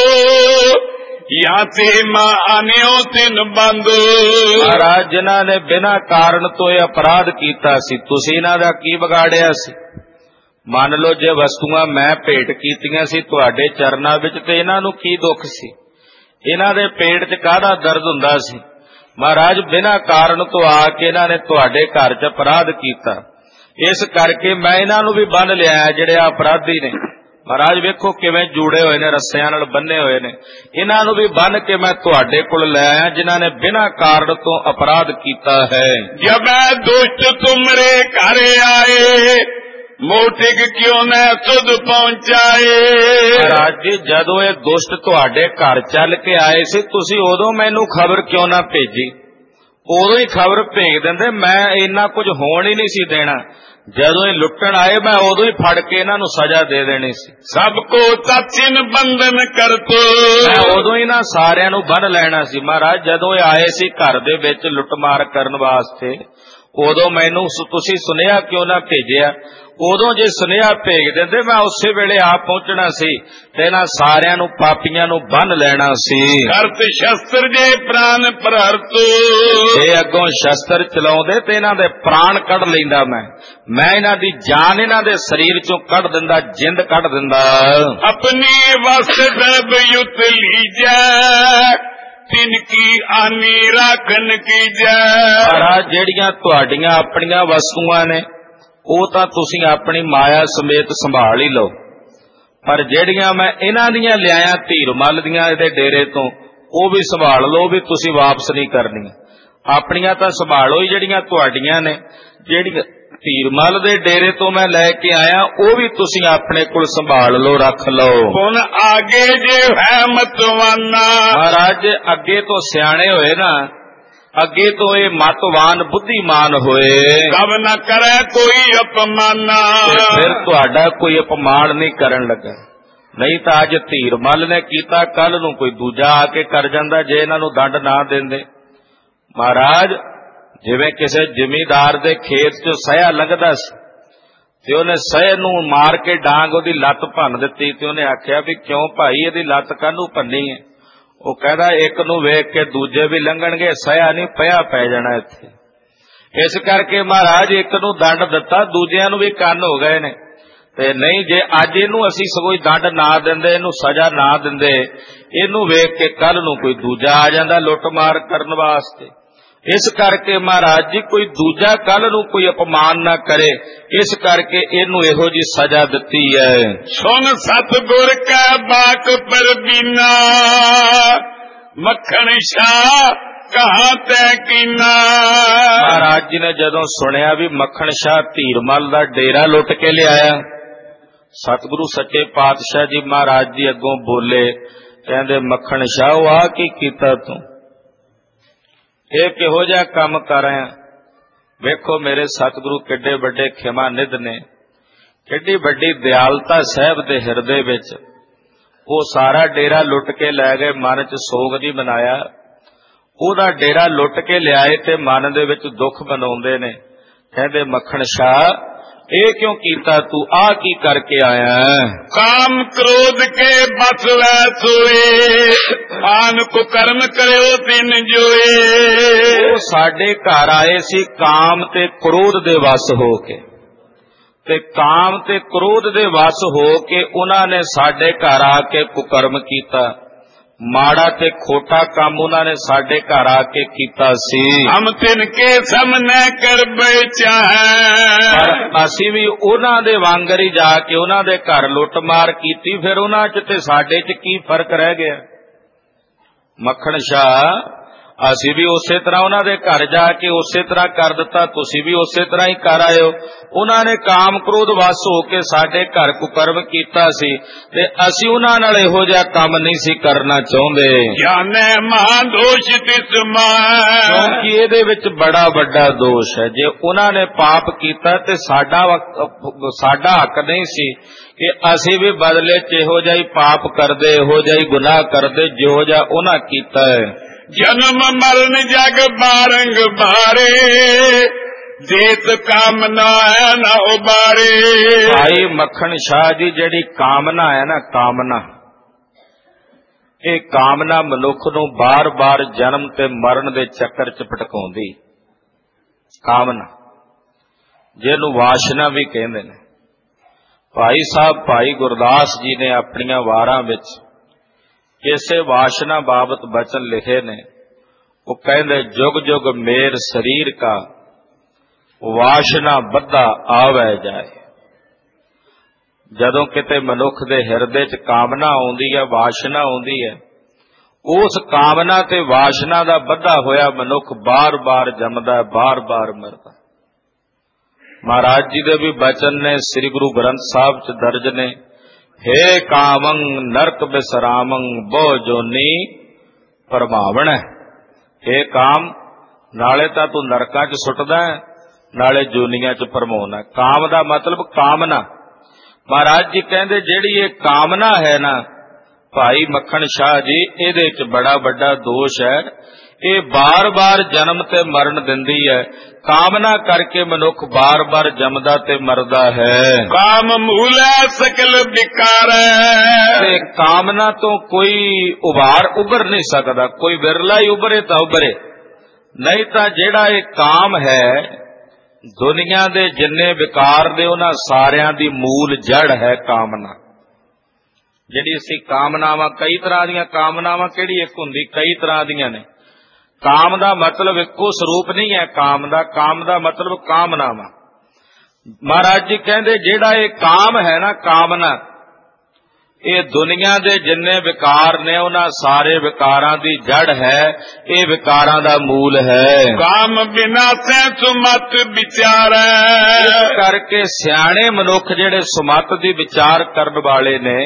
S1: ਜਾਂ ਤੇ ਮਾਨਿਓ ਤਿਨ ਬੰਦ।
S2: ਮਹਾਰਾਜ ਜਿਨ੍ਹਾਂ ਨੇ ਬਿਨਾਂ ਕਾਰਨ ਤੋਂ ਇਹ ਅਪਰਾਧ ਕੀਤਾ ਸੀ, ਤੁਸੀਂ ਇਹਨਾਂ ਦਾ ਕੀ ਵਿਗਾੜਿਆ ਸੀ? ਮੰਨ ਲਓ ਜੇ ਵਸਤੂਆਂ ਮੈਂ ਭੇਟ ਕੀਤੀਆਂ ਸੀ ਤੁਹਾਡੇ ਚਰਨਾਂ ਵਿੱਚ, ਤੇ ਇਹਨਾਂ ਨੂੰ ਕੀ ਦੁੱਖ ਸੀ? ਇਹਨਾਂ ਦੇ ਪੇਟ 'ਚ ਕਾਹਦਾ ਦਰਦ ਹੁੰਦਾ ਸੀ? ਮਹਾਰਾਜ ਬਿਨਾਂ ਕਾਰਨ ਤੋਂ ਆ ਕੇ ਇਹਨਾਂ ਨੇ ਤੁਹਾਡੇ ਘਰ 'ਚ ਅਪਰਾਧ ਕੀਤਾ, ਇਸ ਕਰਕੇ ਮੈਂ ਇਹਨਾਂ ਨੂੰ ਵੀ ਬੰਨ ਲਿਆ ਜਿਹੜੇ ਅਪਰਾਧੀ ਨੇ। ਮਹਾਰਾਜ ਵੇਖੋ ਕਿਵੇਂ ਜੂੜੇ ਹੋਏ ਨੇ, ਰੱਸਿਆਂ ਨਾਲ ਬੰਨੇ ਹੋਏ ਨੇ, ਇਹਨਾਂ ਨੂੰ ਵੀ ਬੰਨ ਕੇ ਮੈਂ ਤੁਹਾਡੇ ਕੋਲ ਲੈ ਆਇਆ ਜਿਨ੍ਹਾਂ ਨੇ ਬਿਨਾਂ ਕਾਰਨ ਤੋਂ ਅਪਰਾਧ ਕੀਤਾ ਹੈ।
S1: ਜਬੈ ਦੁਸ਼ਟ ਤੁਮਰੇ ਘਰ ਆਏ, ਮੋਟਿਕ ਕਿਉਂ ਨਾ ਸੁਧ ਪਹੁੰਚਾਏ।
S2: ਮਹਾਰਾਜ ਜੀ ਜਦੋਂ ਇਹ ਦੁਸ਼ਟ ਤੁਹਾਡੇ ਘਰ ਚੱਲ ਕੇ ਆਏ ਸੀ, ਤੁਸੀਂ ਉਦੋਂ ਮੈਨੂੰ ਖਬਰ ਕਿਉਂ ਨਾ ਭੇਜੀ? ਉਦੋਂ ਹੀ ਖਬਰ ਭੇਜ ਦਿੰਦੇ, ਮੈਂ ਇੰਨਾ ਕੁਝ ਹੋਣ ਹੀ ਨਹੀਂ ਸੀ ਦੇਣਾ। ਜਦੋਂ ਇਹ ਲੁੱਟਣ ਆਏ ਮੈਂ ਉਦੋਂ ਹੀ ਫੜ ਕੇ ਇਹਨਾਂ ਨੂੰ ਸਜ਼ਾ ਦੇ ਦੇਣੀ ਸੀ।
S1: ਸਭ ਕੋ ਤਤਿਨ ਬੰਧਨ ਕਰਤੋ,
S2: ਮੈਂ ਉਦੋਂ ਹੀ ਨਾ ਸਾਰਿਆਂ ਨੂੰ ਬੰਨ ਲੈਣਾ ਸੀ। ਮਹਾਰਾਜ ਜਦੋਂ ਇਹ ਆਏ ਸੀ ਘਰ ਦੇ ਵਿੱਚ ਲੁੱਟਮਾਰ ਕਰਨ ਵਾਸਤੇ, ਉਦੋਂ ਮੈਨੂੰ ਤੁਸੀਂ ਸੁਨੇਹਾ ਕਿਉਂ ਨਾ ਭੇਜਿਆ? ਉਦੋਂ ਜੇ ਸੁਨੇਹਾ ਭੇਜ ਦਿੰਦੇ ਮੈਂ ਉਸੇ ਵੇਲੇ ਆਪ ਪਹੁੰਚਣਾ ਸੀ ਤੇ ਇਹਨਾਂ ਸਾਰਿਆਂ ਨੂੰ ਪਾਪੀਆਂ ਨੂੰ ਬੰਨ ਲੈਣਾ ਸੀ।
S1: ਕਰਤ ਸ਼ਸਤਰ ਜੇ ਪ੍ਰਾਨ ਪ੍ਰਹਰਤੋ,
S2: ਇਹ ਅੱਗੋਂ ਸ਼ਸਤਰ ਚਲਾਉਂਦੇ ਤੇ ਇਹਨਾਂ ਦੇ ਪ੍ਰਾਣ ਕੱਢ ਲੈਂਦਾ ਮੈਂ ਮੈਂ ਇਹਨਾਂ ਦੀ ਜਾਨ ਇਹਨਾਂ ਦੇ ਸਰੀਰ ਚੋਂ ਕੱਢ ਦਿੰਦਾ, ਜਿੰਦ ਕੱਢ ਦਿੰਦਾ।
S1: ਆਪਣੀ ਵਸਤ ਦਬ ਯੁਤ ਲੀਜੈ, ਤਿਨ ਕੀ ਆਨੀ ਰਾਖਨ ਕੀਜੈ।
S2: ਮਹਾਰਾਜ ਜਿਹੜੀਆਂ ਤੁਹਾਡੀਆਂ ਆਪਣੀਆਂ ਵਸਤੂਆਂ ਨੇ ਉਹ ਤਾਂ ਤੁਸੀਂ ਆਪਣੀ ਮਾਇਆ ਸਮੇਤ ਸੰਭਾਲ ਹੀ ਲਓ, ਪਰ ਜਿਹੜੀਆਂ ਮੈਂ ਇਹਨਾਂ ਦੀਆਂ ਲਿਆਇਆ ਧੀਰ ਮੱਲ ਦੀਆਂ ਇਹਦੇ ਡੇਰੇ ਤੋਂ, ਉਹ ਵੀ ਸੰਭਾਲ ਲਓ, ਵੀ ਤੁਸੀਂ ਵਾਪਸ ਨਹੀਂ ਕਰਨੀਆਂ। ਆਪਣੀਆਂ ਤਾਂ ਸੰਭਾਲੋ ਹੀ ਜਿਹੜੀਆਂ ਤੁਹਾਡੀਆਂ ਨੇ, ਜਿਹੜੀਆਂ ਧੀਰ ਮੱਲ ਦੇ ਡੇਰੇ ਤੋਂ ਮੈਂ ਲੈ ਕੇ ਆਇਆ ਉਹ ਵੀ ਤੁਸੀਂ ਆਪਣੇ ਕੋਲ ਸੰਭਾਲ ਲਓ, ਰੱਖ ਲਓ।
S1: ਹੁਣ ਆਗੇ ਜੇ ਹੈ ਮਤਵਾਨਾ,
S2: ਮਹਾਰਾਜ ਅੱਗੇ ਤੋਂ ਸਿਆਣੇ ਹੋਏ ਨਾ, ਅੱਗੇ ਤੋਂ ਇਹ ਮਤਵਾਨ ਬੁੱਧੀਮਾਨ ਹੋਏ,
S1: ਕਬ ਨਾ ਕਰੇ ਕੋਈ ਅਪਮਾਨਾ,
S2: ਫਿਰ ਤੁਹਾਡਾ ਕੋਈ ਅਪਮਾਨ ਨਹੀਂ ਕਰਨ ਲੱਗਾ। ਨਹੀਂ ਤਾਂ ਅੱਜ ਧੀਰਮਲ ਨੇ ਕੀਤਾ, ਕੱਲ ਨੂੰ ਕੋਈ ਦੂਜਾ ਆ ਕੇ ਕਰ ਜਾਂਦਾ ਜੇ ਇਹਨਾਂ ਨੂੰ ਦੰਡ ਨਾ ਦਿੰਦੇ। ਮਹਾਰਾਜ ਜਿਵੇਂ ਕਿਸੇ ਜ਼ਿਮੀਂਦਾਰ ਦੇ ਖੇਤ 'ਚ ਸਹਿਆ ਲੰਘਦਾ ਸੀ ਤੇ ਉਹਨੇ ਸਹਿ ਨੂੰ ਮਾਰ ਕੇ ਡਾਂਗ ਉਹਦੀ ਲੱਤ ਭੰਨ ਦਿੱਤੀ ਤੇ ਉਹਨੇ ਆਖਿਆ ਵੀ ਕਿਉਂ ਭਾਈ ਇਹਦੀ ਲੱਤ ਕਾਹਨੂੰ ਭੰਨੀ ਹੈ? ਉਹ ਕਹਿੰਦਾ ਇੱਕ ਨੂੰ ਵੇਖ ਕੇ ਦੂਜੇ ਵੀ ਲੰਘਣਗੇ, ਸਹਿਆ ਨਹੀਂ ਪਿਆ ਪੈ ਜਾਣਾ ਇੱਥੇ। ਇਸ ਕਰਕੇ ਮਹਾਰਾਜ ਇੱਕ ਨੂੰ ਦੰਡ ਦਿੱਤਾ, ਦੂਜਿਆਂ ਨੂੰ ਵੀ ਕੰਨ ਹੋ ਗਏ ਨੇ। ਤੇ ਨਹੀਂ ਜੇ ਅੱਜ ਇਹਨੂੰ ਅਸੀਂ ਸਗੋਂ ਦੰਡ ਨਾ ਦਿੰਦੇ, ਇਹਨੂੰ ਸਜ਼ਾ ਨਾ ਦਿੰਦੇ, ਇਹਨੂੰ ਵੇਖ ਕੇ ਕੱਲ ਨੂੰ ਕੋਈ ਦੂਜਾ ਆ ਜਾਂਦਾ ਲੁੱਟ ਮਾਰ ਕਰਨ ਵਾਸਤੇ। ਇਸ ਕਰਕੇ ਮਹਾਰਾਜ ਜੀ ਕੋਈ ਦੂਜਾ ਕੱਲ ਨੂੰ ਕੋਈ ਅਪਮਾਨ ਨਾ ਕਰੇ, ਇਸ ਕਰਕੇ ਇਹਨੂੰ ਇਹੋ ਜੀ ਸਜ਼ਾ ਦਿੱਤੀ ਹੈ।
S1: ਸੁਨ ਸਤਿਗੁਰ ਕਾ ਬਾਕ ਪਰਬੀਨਾ, ਮੱਖਣ ਸ਼ਾਹ ਕਹਾਂ ਤੈ ਕੀਨਾ।
S2: ਮਹਾਰਾਜ ਜੀ ਨੇ ਜਦੋਂ ਸੁਣਿਆ ਵੀ ਮੱਖਣ ਸ਼ਾਹ ਧੀਰਮਲ ਦਾ ਡੇਰਾ ਲੁੱਟ ਕੇ ਲਿਆਇਆ, ਸਤਿਗੁਰੂ ਸੱਚੇ ਪਾਤਸ਼ਾਹ ਜੀ ਮਹਾਰਾਜ ਜੀ ਅੱਗੋਂ ਬੋਲੇ, ਕਹਿੰਦੇ ਮੱਖਣ ਸ਼ਾਹ ਆਹ ਕੀ ਕੀਤਾ ਤੂੰ? ਇਹ ਕਿਹੋ ਜਿਹਾ ਕੰਮ ਕਰ ਰਿਹਾ? ਵੇਖੋ ਮੇਰੇ ਸਤਿਗੁਰੂ ਕਿੱਡੇ ਵੱਡੇ ਖਿਮਾ ਨਿਧ ਨੇ, ਕਿੱਡੀ ਵੱਡੀ ਦਿਆਲਤਾ ਸਾਹਿਬ ਦੇ ਹਿਰਦੇ ਵਿੱਚ। ਉਹ ਸਾਰਾ ਡੇਰਾ ਲੁੱਟ ਕੇ ਲੈ ਗਏ, ਮਨ 'ਚ ਸੋਗ ਨਹੀਂ ਮਨਾਇਆ। ਉਹਦਾ ਡੇਰਾ ਲੁੱਟ ਕੇ ਲਿਆਏ ਤੇ ਮਨ ਦੇ ਵਿੱਚ ਦੁੱਖ ਮਨਾਉਂਦੇ ਨੇ। ਕਹਿੰਦੇ ਮੱਖਣ ਸ਼ਾਹ ਇਹ ਕਿਉਂ ਕੀਤਾ ਤੂੰ? ਆਹ ਕੀ ਕਰਕੇ ਆਇਆ?
S1: ਕਾਮ ਕ੍ਰੋਧ ਕੇ ਬਸ ਵੈ ਸੋਏ, ਆਨ ਕੁਕਰਮ ਕਰਿਓ ਤਿਨ ਜੋਏ।
S2: ਉਹ ਸਾਡੇ ਘਰ ਆਏ ਸੀ ਕਾਮ ਤੇ ਕ੍ਰੋਧ ਦੇ ਵਸ ਹੋ ਕੇ, ਤੇ ਕਾਮ ਤੇ ਕ੍ਰੋਧ ਦੇ ਵਸ ਹੋ ਕੇ ਉਹਨਾਂ ਨੇ ਸਾਡੇ ਘਰ ਆ ਕੇ ਕੁਕਰਮ ਕੀਤਾ। ਮਾੜਾ ਤੇ ਖੋਟਾ ਕੰਮ ਉਹਨਾਂ ਨੇ ਸਾਡੇ ਘਰ ਆ ਕੇ ਕੀਤਾ ਸੀ।
S1: ਹਮ ਤਿਨ ਕੇ ਸਾਹਮਣੇ ਕਰ ਬੈਠਾਂ,
S2: ਪਰ ਅਸੀਂ ਵੀ ਉਹਨਾਂ ਦੇ ਵਾਂਗਰ ਹੀ ਜਾ ਕੇ ਉਹਨਾਂ ਦੇ ਘਰ ਲੁੱਟ ਮਾਰ ਕੀਤੀ, ਫਿਰ ਉਹਨਾਂ 'ਚ ਤੇ ਸਾਡੇ 'ਚ ਕੀ ਫਰਕ ਰਹਿ ਗਿਆ? ਮੱਖਣ ਸ਼ਾਹ ਅਸੀਂ ਵੀ ਉਸੇ ਤਰ੍ਹਾਂ ਉਹਨਾਂ ਦੇ ਘਰ ਜਾ ਕੇ ਉਸੇ ਤਰ੍ਹਾਂ ਕਰ ਦਿੱਤਾ, ਤੁਸੀਂ ਵੀ ਉਸੇ ਤਰ੍ਹਾਂ ਹੀ ਕਰ ਆਇਓ। ਉਹਨਾਂ ਨੇ ਕਾਮ ਕ੍ਰੋਧ ਵਸ ਹੋ ਕੇ ਸਾਡੇ ਘਰ ਕੁਕਰਮ ਕੀਤਾ ਸੀ ਤੇ ਅਸੀਂ ਉਹਨਾਂ ਨਾਲ ਇਹੋ ਜਿਹਾ ਕੰਮ ਨਹੀਂ ਸੀ ਕਰਨਾ ਚਾਹੁੰਦੇ।
S1: ਜਾਣੇ ਮਹਾ ਦੋਸ਼ ਤਿਸ ਮਾਂ,
S2: ਕਿਉਂਕਿ ਇਹਦੇ ਵਿੱਚ ਬੜਾ ਵੱਡਾ ਦੋਸ਼ ਹੈ। ਜੇ ਉਹਨਾਂ ਨੇ ਪਾਪ ਕੀਤਾ ਤੇ ਸਾਡਾ ਸਾਡਾ ਹੱਕ ਨਹੀਂ ਸੀ ਕਿ ਅਸੀਂ ਵੀ ਬਦਲੇ 'ਚ ਇਹੋ ਜਿਹਾ ਹੀ ਪਾਪ ਕਰਦੇ, ਇਹੋ ਜਿਹਾ ਹੀ ਗੁਨਾਹ ਕਰਦੇ ਜਿਹੋ ਜਿਹਾ ਉਹਨਾਂ ਕੀਤਾ ਹੈ।
S1: ਜਨਮ ਮਰਨ ਜਗ ਬਾਰੰਗ ਬਾਰੇ, ਦੇਤ ਕਾਮਨਾ ਹੈ ਨਾ ਉਬਾਰੇ।
S2: ਭਾਈ ਮੱਖਣ ਸ਼ਾਹ ਜੀ ਜਿਹੜੀ ਕਾਮਨਾ ਹੈ ਨਾ, ਕਾਮਨਾ, ਇਹ ਕਾਮਨਾ ਮਨੁੱਖ ਨੂੰ ਬਾਰ-ਬਾਰ ਜਨਮ ਤੇ ਮਰਨ ਦੇ ਚੱਕਰ 'ਚ ਭਟਕਾਉਂਦੀ। ਕਾਮਨਾ ਜਿਹਨੂੰ ਵਾਸ਼ਨਾ ਵੀ ਕਹਿੰਦੇ ਨੇ। ਭਾਈ ਸਾਹਿਬ ਭਾਈ ਗੁਰਦਾਸ ਜੀ ਨੇ ਆਪਣੀਆਂ ਵਾਰਾਂ ਵਿੱਚ ਇਸੇ ਵਾਸ਼ਨਾ ਬਾਬਤ ਬਚਨ ਲਿਖੇ ਨੇ। ਉਹ ਕਹਿੰਦੇ ਜੁਗ ਜੁਗ ਮੇਰ ਸਰੀਰ ਕਾ, ਵਾਸ਼ਨਾ ਬੱਧਾ ਆਵੈ ਜਾਏ। ਜਦੋਂ ਕਿਤੇ ਮਨੁੱਖ ਦੇ ਹਿਰਦੇ 'ਚ ਕਾਮਨਾ ਆਉਂਦੀ ਹੈ, ਵਾਸ਼ਨਾ ਆਉਂਦੀ ਹੈ, ਉਸ ਕਾਮਨਾ ਤੇ ਵਾਸ਼ਨਾ ਦਾ ਬੱਧਾ ਹੋਇਆ ਮਨੁੱਖ ਬਾਰ-ਬਾਰ ਜੰਮਦਾ, ਬਾਰ-ਬਾਰ ਮਰਦਾ। ਮਹਾਰਾਜ ਜੀ ਦੇ ਵੀ ਬਚਨ ਨੇ ਸ੍ਰੀ ਗੁਰੂ ਗ੍ਰੰਥ ਸਾਹਿਬ 'ਚ ਦਰਜ ਨੇ, ਹੇ ਕਾਮੰ ਨਰਕ ਬਿਸਰਾਮੰ ਬਹੁ ਜੋਨੀ ਪ੍ਰਭਾਵਣ। ਹੇ ਕਾਮ, ਨਾਲੇ ਤਾਂ ਤੂੰ ਨਰਕਾਂ 'ਚ ਸੁੱਟਦਾ ਹੈ, ਨਾਲੇ ਜੋਨੀਆਂ 'ਚ ਭਰਮਾਉਣਾ। ਕਾਮ ਦਾ ਮਤਲਬ ਕਾਮਨਾ। ਮਹਾਰਾਜ ਜੀ ਕਹਿੰਦੇ ਜਿਹੜੀ ਇਹ ਕਾਮਨਾ ਹੈ ਨਾ ਭਾਈ ਮੱਖਣ ਸ਼ਾਹ ਜੀ, ਇਹਦੇ 'ਚ ਬੜਾ ਵੱਡਾ ਦੋਸ਼ ਹੈ। ਇਹ ਬਾਰ-ਬਾਰ ਜਨਮ ਤੇ ਮਰਨ ਦਿੰਦੀ ਹੈ। ਕਾਮਨਾ ਕਰਕੇ ਮਨੁੱਖ ਬਾਰ-ਬਾਰ ਜੰਮਦਾ ਤੇ ਮਰਦਾ ਹੈ।
S1: ਕਾਮ ਮੂਲ ਸਕਲ ਵਿਕਾਰ,
S2: ਤੇ ਕਾਮਨਾ ਤੋਂ ਕੋਈ ਉਭਾਰ ਉਭਰ ਨਹੀਂ ਸਕਦਾ। ਕੋਈ ਵਿਰਲਾ ਹੀ ਉਭਰੇ ਤਾਂ ਉਭਰੇ, ਨਹੀਂ ਤਾਂ ਜਿਹੜਾ ਇਹ ਕਾਮ ਹੈ, ਦੁਨੀਆ ਦੇ ਜਿੰਨੇ ਵਿਕਾਰ ਦੇ ਉਹਨਾਂ ਸਾਰਿਆਂ ਦੀ ਮੂਲ ਜੜ ਹੈ ਕਾਮਨਾ। ਜਿਹੜੀ ਅਸੀਂ ਕਾਮਨਾਵਾਂ, ਕਈ ਤਰ੍ਹਾਂ ਦੀਆਂ ਕਾਮਨਾਵਾਂ, ਕਿਹੜੀ ਇੱਕ ਹੁੰਦੀ, ਕਈ ਤਰ੍ਹਾਂ ਦੀਆਂ ਨੇ। ਕਾਮ ਦਾ ਮਤਲਬ ਇੱਕੋ ਸਰੂਪ ਨਹੀਂ ਹੈ। ਕਾਮ ਦਾ ਕਾਮ ਦਾ ਮਤਲਬ ਕਾਮਨਾਵਾਂ। ਮਹਾਰਾਜ ਜੀ ਕਹਿੰਦੇ ਜਿਹੜਾ ਇਹ ਕਾਮ ਹੈ ਨਾ, ਕਾਮਨਾ, ਇਹ ਦੁਨੀਆ ਦੇ ਜਿੰਨੇ ਵਿਕਾਰ ਨੇ ਉਹਨਾਂ ਸਾਰੇ ਵਿਕਾਰਾਂ ਦੀ ਜੜ ਹੈ, ਇਹ ਵਿਕਾਰਾਂ ਦਾ ਮੂਲ ਹੈ।
S1: ਕਾਮ ਬਿਨਾ ਤੈ ਸੁਮਤ ਵਿਚਾਰੈ।
S2: ਇਸ ਕਰਕੇ ਸਿਆਣੇ ਮਨੁੱਖ ਜਿਹੜੇ ਸੁਮਤ ਦੀ ਵਿਚਾਰ ਕਰਨ ਵਾਲੇ ਨੇ,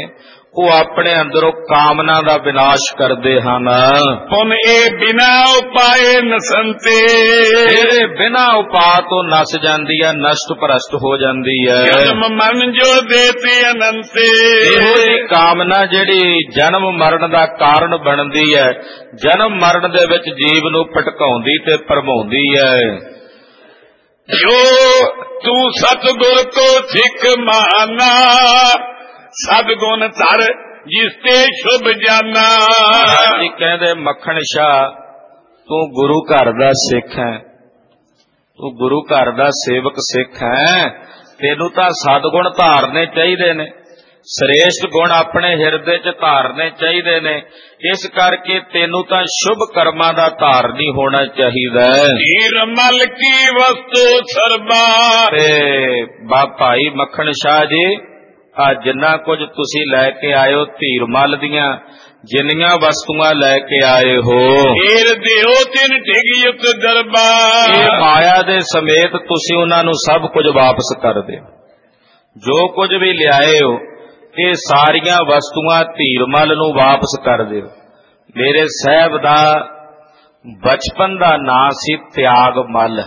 S2: ਉਹ ਆਪਣੇ ਅੰਦਰੋਂ ਕਾਮਨਾ ਦਾ ਵਿਨਾਸ਼ ਕਰਦੇ ਹਨ।
S1: ਪੁਨ ਇਹ ਬਿਨਾ ਉਪਾਏ ਨਸੰਤੇ,
S2: ਇਹਦੇ ਬਿਨਾ ਉਪਾਅ ਤੋਂ ਨਸ ਜਾਂਦੀ ਹੈ, ਨਸ਼ਟ ਭ੍ਰਸ਼ਟ ਹੋ ਜਾਂਦੀ ਹੈ।
S1: ਜਨਮ ਮਰਨ ਜੋ ਦੇਤੇ ਅਨੰਤੇ,
S2: ਇਹੋ ਜਿਹੀ ਕਾਮਨਾ ਜਿਹੜੀ ਜਨਮ ਮਰਨ ਦਾ ਕਾਰਨ ਬਣਦੀ ਹੈ, ਜਨਮ ਮਰਨ ਦੇ ਵਿੱਚ ਜੀਵ ਨੂੰ ਭਟਕਾਉਂਦੀ ਤੇ ਭਰਮਾਉਂਦੀ ਹੈ।
S1: ਜੋ ਤੂੰ ਸਤਿਗੁਰ ਕੋ ਸਿੱਖ ਮਾਨਾ, ਸਤਿਗੁਣ ਧਰ ਜਿਸ ਤੇ ਸ਼ੁਭ ਜਾਨਾ।
S2: ਜੀ ਕਹਿੰਦੇ ਮੱਖਣ ਸ਼ਾਹ ਤੂੰ ਗੁਰੂ ਘਰ ਦਾ ਸਿੱਖ ਹੈ, ਤੂੰ ਗੁਰੂ ਘਰ ਦਾ ਸੇਵਕ ਸਿੱਖ ਹੈ, ਤੈਨੂੰ ਤਾਂ ਸਤਿਗੁਣ ਧਾਰਨੇ ਚਾਹੀਦੇ ਨੇ, ਸ੍ਰੇਸ਼ਟ ਗੁਣ ਆਪਣੇ ਹਿਰਦੇ 'ਚ ਧਾਰਨੇ ਚਾਹੀਦੇ ਨੇ। ਇਸ ਕਰਕੇ ਤੈਨੂੰ ਤਾਂ ਸ਼ੁਭ ਕਰਮਾਂ ਦਾ ਧਾਰਨੀ ਹੋਣਾ ਚਾਹੀਦਾ ਹੈ।
S1: ਹੀਰ ਮਲ ਕੀ ਵਸਤੂ ਸਰਬਾ,
S2: ਤੇ ਬਾ ਭਾਈ ਮੱਖਣ ਸ਼ਾਹ ਜੀ ਆ ਜਿੰਨਾ ਕੁਝ ਤੁਸੀਂ ਲੈ ਕੇ ਆਇਓ, ਧੀਰ ਮਲ ਦੀਆਂ ਜਿੰਨੀਆਂ ਵਸਤੂਆਂ ਲੈ ਕੇ ਆਏ ਹੋ,
S1: ਹੀਰ ਦਿਓ ਤਿਨ ਢਿਗਿਯਤ ਦਰਬਾਰ,
S2: ਇਹ ਮਾਇਆ ਦੇ ਸਮੇਤ ਤੁਸੀਂ ਉਹਨਾਂ ਨੂੰ ਸਭ ਕੁਝ ਵਾਪਸ ਕਰ ਦਿਓ। ਜੋ ਕੁਝ ਵੀ ਲਿਆਏ ਹੋ ਇਹ ਸਾਰੀਆਂ ਵਸਤੂਆਂ ਧੀਰ ਮਲ ਨੂੰ ਵਾਪਸ ਕਰ ਦਿਓ। ਮੇਰੇ ਸਾਹਿਬ ਦਾ ਬਚਪਨ ਦਾ ਨਾਂ ਸੀ ਤਿਆਗ ਮਲ,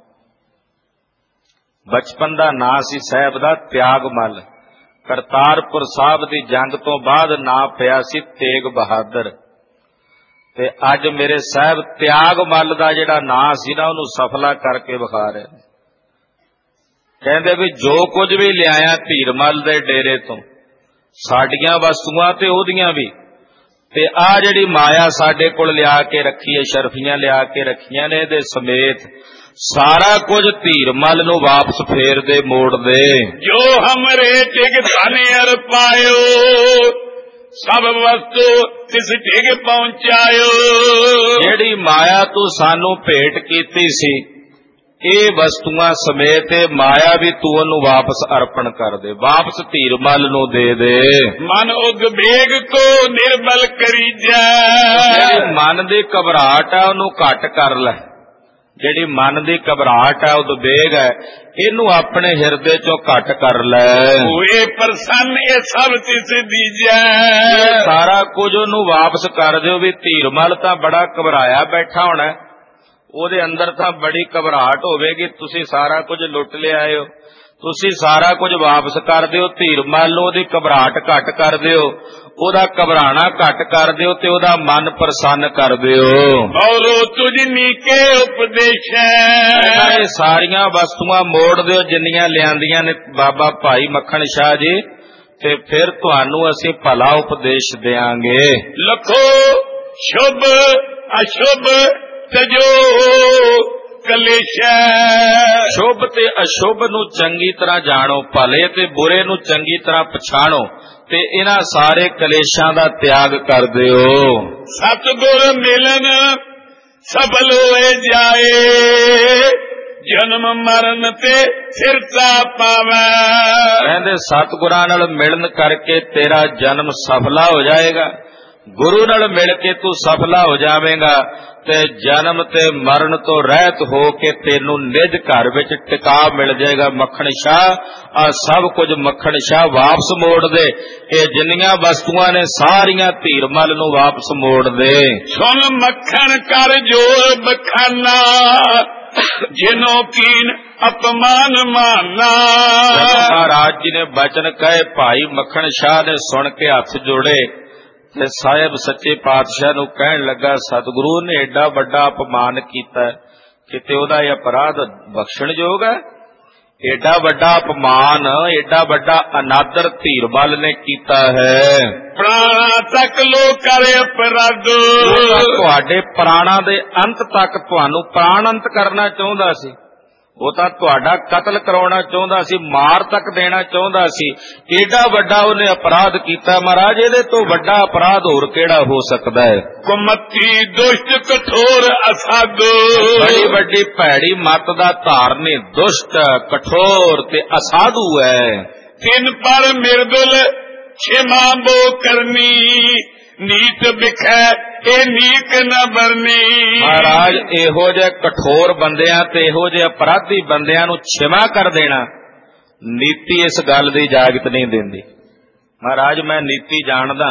S2: ਬਚਪਨ ਦਾ ਨਾਂ ਸੀ ਸਾਹਿਬ ਦਾ ਤਿਆਗ ਮਲ। ਕਰਤਾਰਪੁਰ ਸਾਹਿਬ ਦੀ ਜੰਗ ਤੋਂ ਬਾਅਦ ਨਾਂ ਪਿਆ ਸੀ ਤੇਗ ਬਹਾਦਰ, ਤੇ ਅੱਜ ਮੇਰੇ ਸਾਹਿਬ ਤਿਆਗ ਮਲ ਦਾ ਜਿਹੜਾ ਨਾਂ ਸੀ ਨਾ ਉਹਨੂੰ ਸਫਲਾ ਕਰਕੇ ਵਿਖਾ ਰਹੇ। ਕਹਿੰਦੇ ਵੀ ਜੋ ਕੁਝ ਵੀ ਲਿਆਇਆ ਧੀਰ ਮਲ ਦੇ ਡੇਰੇ ਤੋਂ, ਸਾਡੀਆਂ ਵਸਤੂਆਂ ਤੇ ਉਹਦੀਆਂ ਵੀ, ਤੇ ਆ ਜਿਹੜੀ ਮਾਇਆ ਸਾਡੇ ਕੋਲ ਲਿਆ ਕੇ ਰੱਖੀ ਹੈ, ਸ਼ਰਫੀਆਂ ਲਿਆ ਕੇ ਰੱਖੀਆਂ ਨੇ, ਇਹਦੇ ਸਮੇਤ ਸਾਰਾ ਕੁਝ ਧੀਰ ਮਲ ਨੂੰ ਵਾਪਸ ਫੇਰ ਦੇ, ਮੋੜ ਦੇ।
S1: ਜੋ ਹਮਰੇ ਟਿਗ ਧਨ ਅਰ ਪਾਇਓ, ਸਭ ਵਸਤੂ ਤਿਸ ਟਿਗ ਪਹੁੰਚਾਇਓ।
S2: ਜਿਹੜੀ ਮਾਇਆ ਤੂੰ ਸਾਨੂੰ ਭੇਟ ਕੀਤੀ ਸੀ, ਇਹ ਵਸਤੂਆਂ ਸਮੇਤ ਇਹ ਮਾਇਆ ਵੀ ਤੂੰ ਉਹਨੂੰ ਵਾਪਸ ਅਰਪਣ ਕਰ ਦੇ, ਵਾਪਸ ਧੀਰ ਮਲ ਨੂੰ ਦੇ ਦੇ।
S1: ਮਨ ਉਦਵੇਗ ਕੋ ਨਿਰਬਲ ਕਰੀ ਜਾ,
S2: ਜਿਹੜੀ ਮਨ ਦੀ ਘਬਰਾਹਟ ਆ ਉਹਨੂੰ ਘੱਟ ਕਰ ਲੈ, ਜਿਹੜੀ ਮਨ ਦੀ ਘਬਰਾਹਟ ਹੈ, ਉਦਵੇਗ ਹੈ, ਇਹਨੂੰ ਆਪਣੇ ਹਿਰਦੇ ਚੋਂ ਘੱਟ ਕਰ ਲੈ। ਹੋਏ
S1: ਪ੍ਰਸੰਨ ਇਹ ਸਭ ਤਿਸ ਦੀਜੈ,
S2: ਸਾਰਾ ਕੁਝ ਉਹਨੂੰ ਵਾਪਸ ਕਰ ਦਿਓ। ਵੀ ਧੀਰ ਮਲ ਤਾਂ ਬੜਾ ਘਬਰਾਇਆ ਬੈਠਾ ਹੋਣਾ, ਉਹਦੇ ਅੰਦਰ ਤਾਂ ਬੜੀ ਘਬਰਾਹਟ ਹੋਵੇਗੀ, ਤੁਸੀਂ ਸਾਰਾ ਕੁਝ ਲੁੱਟ ਲਿਆਏ ਹੋ, ਤੁਸੀਂ ਸਾਰਾ ਕੁਝ ਵਾਪਸ ਕਰ ਦਿਓ। ਧੀਰ ਮਲ ਨੂੰ ਉਹਦੀ ਘਬਰਾਹਟ ਘੱਟ ਕਰ ਦਿਓ, ਉਹਦਾ ਘਬਰਾਣਾ ਘੱਟ ਕਰ ਦਿਓ, ਤੇ ਉਹਦਾ ਮਨ ਪ੍ਰਸੰਨ ਕਰ ਦਿਓ।
S1: ਔਰੋ ਤੁਝ ਨੀਕੇ ਉਪਦੇਸ਼ੈ,
S2: ਇਹ ਸਾਰੀਆਂ ਵਸਤੂਆਂ ਮੋੜ ਦਿਓ ਜਿੰਨੀਆਂ ਲਿਆਂਦੀਆਂ ਨੇ ਬਾਬਾ ਭਾਈ ਮੱਖਣ ਸ਼ਾਹ ਜੀ, ਤੇ ਫਿਰ ਤੁਹਾਨੂੰ ਅਸੀਂ ਭਲਾ ਉਪਦੇਸ਼ ਦਿਆਂਗੇ।
S1: ਲਖੋ ਸ਼ੁਭ ਅਸ਼ੁਭ ਤਜੋ ਕਲੇਸ਼ੈ,
S2: ਸ਼ੁਭ ਤੇ ਅਸ਼ੁਭ ਨੂੰ ਚੰਗੀ ਤਰ੍ਹਾਂ ਜਾਣੋ, ਭਲੇ ਤੇ ਬੁਰੇ ਨੂੰ ਚੰਗੀ ਤਰ੍ਹਾਂ ਪਛਾਣੋ, ਤੇ ਇਹਨਾਂ ਸਾਰੇ ਕਲੇਸ਼ਾਂ ਦਾ ਤਿਆਗ ਕਰ ਦਿਓ।
S1: ਸਤਿਗੁਰ ਮਿਲਨ ਸਫਲ ਹੋਏ ਜਾਏ, ਜਨਮ ਮਰਨ ਤੇ ਸਿਰਤਾ ਪਾਵੈ।
S2: ਕਹਿੰਦੇ ਸਤਿਗੁਰਾਂ ਨਾਲ ਮਿਲਣ ਕਰਕੇ ਤੇਰਾ ਜਨਮ ਸਫਲਾ ਹੋ ਜਾਏਗਾ, ਗੁਰੂ ਨਾਲ ਮਿਲ ਕੇ ਤੂੰ ਸਫਲਾ ਹੋ ਜਾਵੇਂਗਾ, ਤੇ ਜਨਮ ਤੇ ਮਰਨ ਤੋਂ ਰਹਿਤ ਹੋ ਕੇ ਤੈਨੂੰ ਨਿਜ ਘਰ ਵਿੱਚ ਟਿਕਾ ਮਿਲ ਜਾਏਗਾ। ਮੱਖਣ ਸ਼ਾਹ ਆ ਸਭ ਕੁਝ ਮੱਖਣ ਸ਼ਾਹ ਵਾਪਸ ਮੋੜ ਦੇ, ਇਹ ਜਿੰਨੀਆਂ ਵਸਤੂਆਂ ਨੇ ਸਾਰੀਆਂ ਧੀਰ ਮਲ ਨੂੰ ਵਾਪਸ ਮੋੜ ਦੇ।
S1: ਸੁਣ ਮੱਖਣ ਕਰ ਜੋਰ ਬਖਾਨਾ, ਜਿਨੋ ਕੀਨ ਅਪਮਾਨ ਮਾਨਾ।
S2: ਮਹਾਰਾਜ ਜੀ ਨੇ ਬਚਨ ਕਹੇ, ਭਾਈ ਮੱਖਣ ਸ਼ਾਹ ਨੇ ਸੁਣ ਕੇ ਹੱਥ ਜੋੜੇ, ਤੇ ਸਾਹਿਬ ਸੱਚੇ ਪਾਤਸ਼ਾਹ ਨੂੰ ਕਹਿਣ ਲੱਗਾ, ਸਤਿਗੁਰੂ ਨੇ ਏਡਾ ਵੱਡਾ ਅਪਮਾਨ ਕੀਤਾ, ਕਿਤੇ ਉਹਦਾ ਇਹ ਅਪਰਾਧ ਬਖਸ਼ਣਯੋਗ ਹੈ? ਏਡਾ ਵੱਡਾ ਅਪਮਾਨ, ਏਡਾ ਵੱਡਾ ਅਨਾਦਰ ਧੀਰ ਮਲ ਨੇ ਕੀਤਾ ਹੈ।
S1: ਪ੍ਰਾਣਾ ਤੱਕ ਲੋ ਕਰੇ ਅਪਰਾਧ,
S2: ਤੁਹਾਡੇ ਪ੍ਰਾਣਾ ਦੇ ਅੰਤ ਤੱਕ ਤੁਹਾਨੂੰ ਪ੍ਰਾਣੰਤ ਕਰਨਾ ਚਾਹੁੰਦਾ ਸੀ, ਉਹ ਤਾਂ ਤੁਹਾਡਾ ਕਤਲ ਕਰਾਉਣਾ ਚਾਹੁੰਦਾ ਸੀ, ਮਾਰ ਤੱਕ ਦੇਣਾ ਚਾਹੁੰਦਾ ਸੀ। ਏਡਾ ਵੱਡਾ ਉਹਨੇ ਅਪਰਾਧ ਕੀਤਾ। ਮਹਾਰਾਜ ਇਹਦੇ ਤੋਂ ਵੱਡਾ ਅਪਰਾਧ ਹੋਰ ਕਿਹੜਾ ਹੋ ਸਕਦਾ ਹੈ?
S1: ਕੁਮਤੀ ਦੁਸ਼ਟ ਕਠੋਰ ਅਸਾਧੂ,
S2: ਬੜੀ ਵੱਡੀ ਭੈੜੀ ਮੱਤ ਦਾ ਧਾਰਨੀ ਦੁਸ਼ਟ ਕਠੋਰ ਤੇ ਅਸਾਧੂ ਹੈ।
S1: ਤਿੰਨ ਪਰ ਮਿਰਦੁਲ ਛਿਮਾ ਬੋ ਕਰਨੀ, ਨੀਤ ਵਿਖੈ ਇਹ ਨੀਕ ਨਾ ਬਰਨੀ।
S2: ਮਹਾਰਾਜ ਇਹੋ ਜਿਹੇ ਕਠੋਰ ਬੰਦਿਆਂ ਤੇ ਇਹੋ ਜਿਹੇ ਅਪਰਾਧੀ ਬੰਦਿਆਂ ਨੂੰ ਛਿਮਾ ਕਰ ਦੇਣਾ, ਨੀਤੀ ਇਸ ਗੱਲ ਦੀ ਇਜਾਜ਼ਤ ਨਹੀਂ ਦਿੰਦੀ। ਮਹਾਰਾਜ ਮੈਂ ਨੀਤੀ ਜਾਣਦਾ,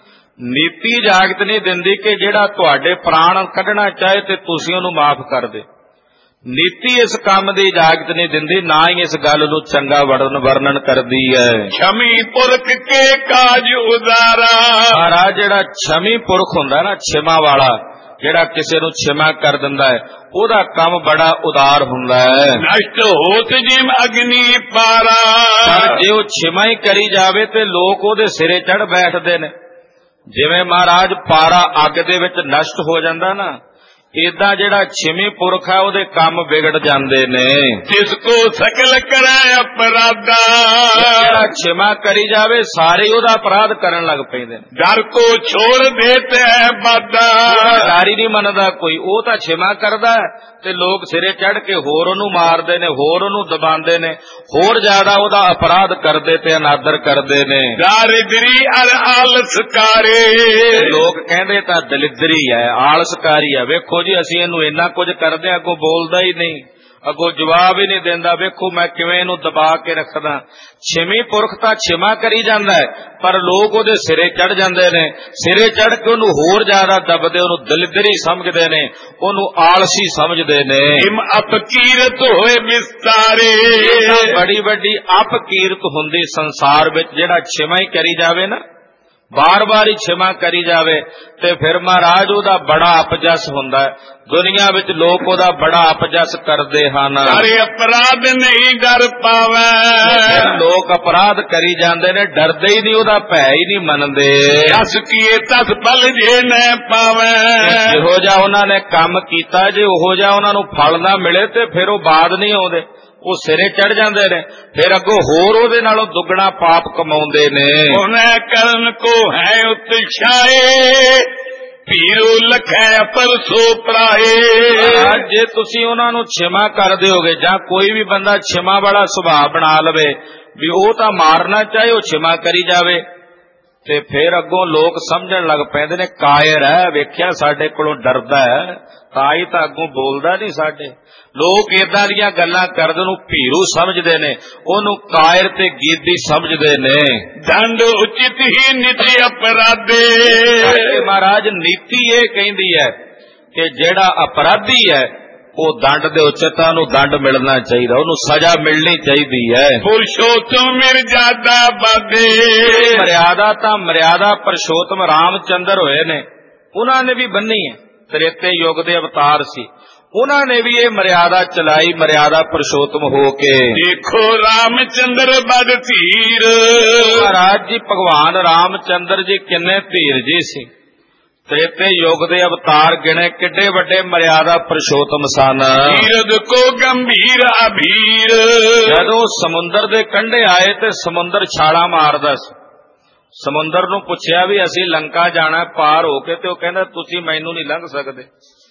S2: ਨੀਤੀ ਇਜਾਜ਼ਤ ਨਹੀਂ ਦਿੰਦੀ ਕਿ ਜਿਹੜਾ ਤੁਹਾਡੇ ਪ੍ਰਾਣ ਕੱਢਣਾ ਚਾਹੇ ਤੇ ਤੁਸੀਂ ਉਹਨੂੰ ਮਾਫ ਕਰ ਦੇ। ਨੀਤੀ ਇਸ ਕੰਮ ਦੀ ਇਜਾਜ਼ਤ ਨਹੀਂ ਦਿੰਦੀ, ਨਾ ਹੀ ਇਸ ਗੱਲ ਨੂੰ ਚੰਗਾ ਵਰਣਨ ਵਰਣਨ ਕਰਦੀ ਹੈ।
S1: ਛਮੀ ਪੁਰਖ ਕੇ ਕਾਜ ਉਦਾਰਾ।
S2: ਮਹਾਰਾਜ ਜਿਹੜਾ ਛਮੀ ਪੁਰਖ ਹੁੰਦਾ ਨਾ, ਛਿਮਾ ਵਾਲਾ, ਜਿਹੜਾ ਕਿਸੇ ਨੂੰ ਛਿਮਾ ਕਰ ਦਿੰਦਾ ਹੈ, ਉਹਦਾ ਕੰਮ ਬੜਾ ਉਦਾਰ ਹੁੰਦਾ ਹੈ।
S1: ਨਸ਼ਟ ਹੋਤ ਜਿਮ ਅਗਨੀ ਪਾਰਾ।
S2: ਪਰ ਜੇ ਉਹ ਛਿਮਾ ਹੀ ਕਰੀ ਜਾਵੇ ਤੇ ਲੋਕ ਉਹਦੇ ਸਿਰੇ ਚੜ ਬੈਠਦੇ ਨੇ। ਜਿਵੇਂ ਮਹਾਰਾਜ ਪਾਰਾ ਅੱਗ ਦੇ ਵਿੱਚ ਨਸ਼ਟ ਹੋ ਜਾਂਦਾ ਨਾ, ਏਦਾਂ ਜਿਹੜਾ ਛਿਮੀ ਪੁਰਖ ਹੈ ਉਹਦੇ ਕੰਮ ਵਿਗੜ ਜਾਂਦੇ ਨੇ।
S1: ਜਿਸ ਕੋ ਸਕਲ ਕਰੇ ਅਪਰਾਧਾ।
S2: ਜਿਹੜਾ ਛਿਮਾ ਕਰੀ ਜਾਵੇ ਸਾਰੇ ਉਹਦਾ ਅਪਰਾਧ ਕਰਨ ਲੱਗ ਪੈਂਦੇ ਨੇ।
S1: ਡਰ ਕੋ ਛੋੜ ਦੇਤੇ ਬਾਦਾ।
S2: ਡਰ ਹੀ ਨਹੀਂ ਮੰਨਦਾ ਕੋਈ, ਉਹ ਤਾਂ ਛਿਮਾ ਕਰਦਾ ਤੇ ਲੋਕ ਸਿਰੇ ਚੜ ਕੇ ਹੋਰ ਉਹਨੂੰ ਮਾਰਦੇ ਨੇ, ਹੋਰ ਉਹਨੂੰ ਦਬਾਉਂਦੇ ਨੇ, ਹੋਰ ਜ਼ਿਆਦਾ ਉਹਦਾ ਅਪਰਾਧ ਕਰਦੇ ਤੇ ਅਨਾਦਰ ਕਰਦੇ ਨੇ।
S1: ਦਾਰਿਦਰੀ ਅਰ ਆਲਸਕਾਰੇ।
S2: ਲੋਕ ਕਹਿੰਦੇ ਤਾਂ ਦਲਿਦਰੀ ਹੈ, ਆਲਸਕਾਰੀ ਹੈ। ਵੇਖੋ ਜੀ ਅਸੀਂ ਇਹਨੂੰ ਇੰਨਾ ਕੁਝ ਕਰਦੇ, ਅੱਗੋਂ ਬੋਲਦਾ ਹੀ ਨਹੀਂ, ਅੱਗੋਂ ਜਵਾਬ ਹੀ ਨਹੀਂ ਦਿੰਦਾ। ਵੇਖੋ ਮੈਂ ਕਿਵੇਂ ਇਹਨੂੰ ਦਬਾ ਕੇ ਰੱਖਦਾ। ਛਿਮੀ ਪੁਰਖ ਤਾਂ ਛਿਮਾ ਕਰੀ ਜਾਂਦਾ ਹੈ, ਪਰ ਲੋਕ ਉਹਦੇ ਸਿਰੇ ਚੜ ਜਾਂਦੇ ਨੇ। ਸਿਰੇ ਚੜ ਕੇ ਉਹਨੂੰ ਹੋਰ ਜ਼ਿਆਦਾ ਦਬਦੇ, ਉਹਨੂੰ ਦਲਿਦਰੀ ਸਮਝਦੇ ਨੇ, ਉਹਨੂੰ ਆਲਸੀ ਸਮਝਦੇ ਨੇ।
S1: ਇਮ ਅਪਕੀਰਤ ਹੋਏ ਵਿਸਤਾਰੇ।
S2: ਬੜੀ ਵੱਡੀ ਅਪਕੀਰਤ ਹੁੰਦੀ ਸੰਸਾਰ ਵਿੱਚ, ਜਿਹੜਾ ਛਿਮਾ ਹੀ ਕਰੀ ਜਾਵੇ ਨਾ, ਬਾਰ ਬਾਰ ਹੀ ਛਿਮਾ ਕਰੀ ਜਾਵੇ, ਤੇ ਫਿਰ ਮਹਾਰਾਜ ਉਹਦਾ ਬੜਾ ਅਪਜਸ ਹੁੰਦਾ ਹੈ। ਦੁਨੀਆ ਵਿੱਚ ਲੋਕ ਉਹਦਾ ਬੜਾ ਅਪਜਸ ਕਰਦੇ ਹਨ।
S1: ਸਾਰੇ ਅਪਰਾਧ ਨਹੀਂ ਡਰ ਪਾਵੇ।
S2: ਲੋਕ ਅਪਰਾਧ ਕਰੀ ਜਾਂਦੇ ਨੇ, ਡਰਦੇ ਹੀ ਨਹੀਂ, ਉਹਦਾ ਭੈ ਹੀ ਨਹੀਂ ਮੰਨਦੇ।
S1: ਜਸ ਕੀਏ ਤਸ ਫਲ ਜੇ ਨਾ ਪਾਵੇ।
S2: ਜਿਹੋ ਜਿਹਾ ਉਹਨਾਂ ਨੇ ਕੰਮ ਕੀਤਾ, ਜੇ ਉਹੋ ਜਿਹਾ ਉਹਨਾਂ ਨੂੰ ਫਲ ਨਾ ਮਿਲੇ ਤੇ ਫਿਰ ਉਹ ਬਾਦ ਨਹੀਂ ਆਉਂਦੇ, ਉਹ ਸਿਰੇ ਚੜ ਜਾਂਦੇ ਨੇ, ਫਿਰ ਅੱਗੋਂ ਹੋਰ ਉਹਦੇ ਨਾਲੋਂ ਦੁੱਗਣਾ ਪਾਪ ਕਮਾਉਂਦੇ ਨੇ।
S1: ਉਹਨੇ ਕਰਨ ਕੋ ਹੈ ਉਤਸ਼ਾਏ। ਪੀਰੋ ਲਖੈ ਪਰਸੋ ਪਰਾਏ।
S2: ਜੇ ਤੁਸੀਂ ਉਹਨਾਂ ਨੂੰ ਛਿਮਾ ਕਰ ਦਿਓਗੇ, ਜਾਂ ਕੋਈ ਵੀ ਬੰਦਾ ਛਿਮਾ ਵਾਲਾ ਸੁਭਾਅ ਬਣਾ ਲਵੇ ਵੀ ਉਹ ਤਾਂ ਮਾਰਨਾ ਚਾਹੇ ਉਹ ਛਿਮਾ ਕਰੀ ਜਾਵੇ, ਤੇ ਫਿਰ ਅੱਗੋਂ ਲੋਕ ਸਮਝਣ ਲੱਗ ਪੈਂਦੇ ਨੇ ਕਾਇਰ ਹੈ, ਵੇਖਿਆ ਸਾਡੇ ਕੋਲੋਂ ਡਰਦਾ ਹੈ, ਤਾਂ ਹੀ ਤਾਂ ਅੱਗੋਂ ਬੋਲਦਾ ਨਹੀਂ ਸਾਡੇ। ਲੋਕ ਏਦਾਂ ਦੀਆਂ ਗੱਲਾਂ ਕਰਦੇ ਉਹਨੂੰ ਭੀਰੂ ਸਮਝਦੇ ਨੇ, ਉਹਨੂੰ ਕਾਇਰ ਤੇ ਗੀਦੀ ਸਮਝਦੇ ਨੇ।
S1: ਦੰਡ ਉਚਿਤ ਹੀ ਨੀਤੀ ਅਪਰਾਧੇ।
S2: ਮਹਾਰਾਜ ਨੀਤੀ ਇਹ ਕਹਿੰਦੀ ਹੈ ਕਿ ਜਿਹੜਾ ਅਪਰਾਧੀ ਹੈ ਉਹ ਦੰਡ ਦੇ ਉਚਿਤਾਂ ਨੂੰ ਦੰਡ ਮਿਲਣਾ ਚਾਹੀਦਾ, ਉਹਨੂੰ ਸਜ਼ਾ ਮਿਲਣੀ ਚਾਹੀਦੀ ਹੈ।
S1: ਪੁਰਸ਼ੋਤਮ ਮਿਰਜ਼ਾਦਾ ਬਾਦੇ।
S2: ਮਰਿਆਦਾ ਤਾਂ ਮਰਿਆਦਾ ਪੁਰਸ਼ੋਤਮ ਰਾਮਚੰਦਰ ਹੋਏ ਨੇ, ਉਹਨਾਂ ਨੇ ਵੀ ਬੰਨੀ ਹੈ। ਤ੍ਰੇਤੇ ਯੁੱਗ ਦੇ ਅਵਤਾਰ ਸੀ, ਉਹਨਾਂ ਨੇ ਵੀ ਇਹ ਮਰਿਆਦਾ ਚਲਾਈ, ਮਰਿਆਦਾ ਪੁਰਸ਼ੋਤਮ ਹੋ ਕੇ।
S1: ਦੇਖੋ ਰਾਮਚੰਦਰ ਬੜ ਧੀਰ।
S2: ਮਹਾਰਾਜ ਜੀ ਭਗਵਾਨ ਰਾਮਚੰਦਰ ਜੀ ਕਿੰਨੇ ਧੀਰ ਜੀ ਸੀ। ਤ੍ਰੇਤੇ ਯੁੱਗ ਦੇ ਅਵਤਾਰ ਗਿਣੇ, ਕਿੱਡੇ ਵੱਡੇ ਮਰਿਆਦਾ ਪੁਰਸ਼ੋਤਮ ਸਨ।
S1: ਧੀਰਜ ਕੋ ਗੰਭੀਰ ਅਭੀਰ।
S2: ਜਦੋਂ ਸਮੁੰਦਰ ਦੇ ਕੰਢੇ ਆਏ ਤੇ ਸਮੁੰਦਰ ਛਾਲਾਂ ਮਾਰਦਾ ਸੀ। ਸਮੁੰਦਰ ਨੂੰ ਪੁੱਛਿਆ ਵੀ ਅਸੀਂ ਲੰਕਾ ਜਾਣਾ ਪਾਰ ਹੋ ਕੇ, ਤੇ ਉਹ ਕਹਿੰਦਾ ਤੁਸੀਂ ਮੈਨੂੰ ਨਹੀਂ ਲੰਘ ਸਕਦੇ।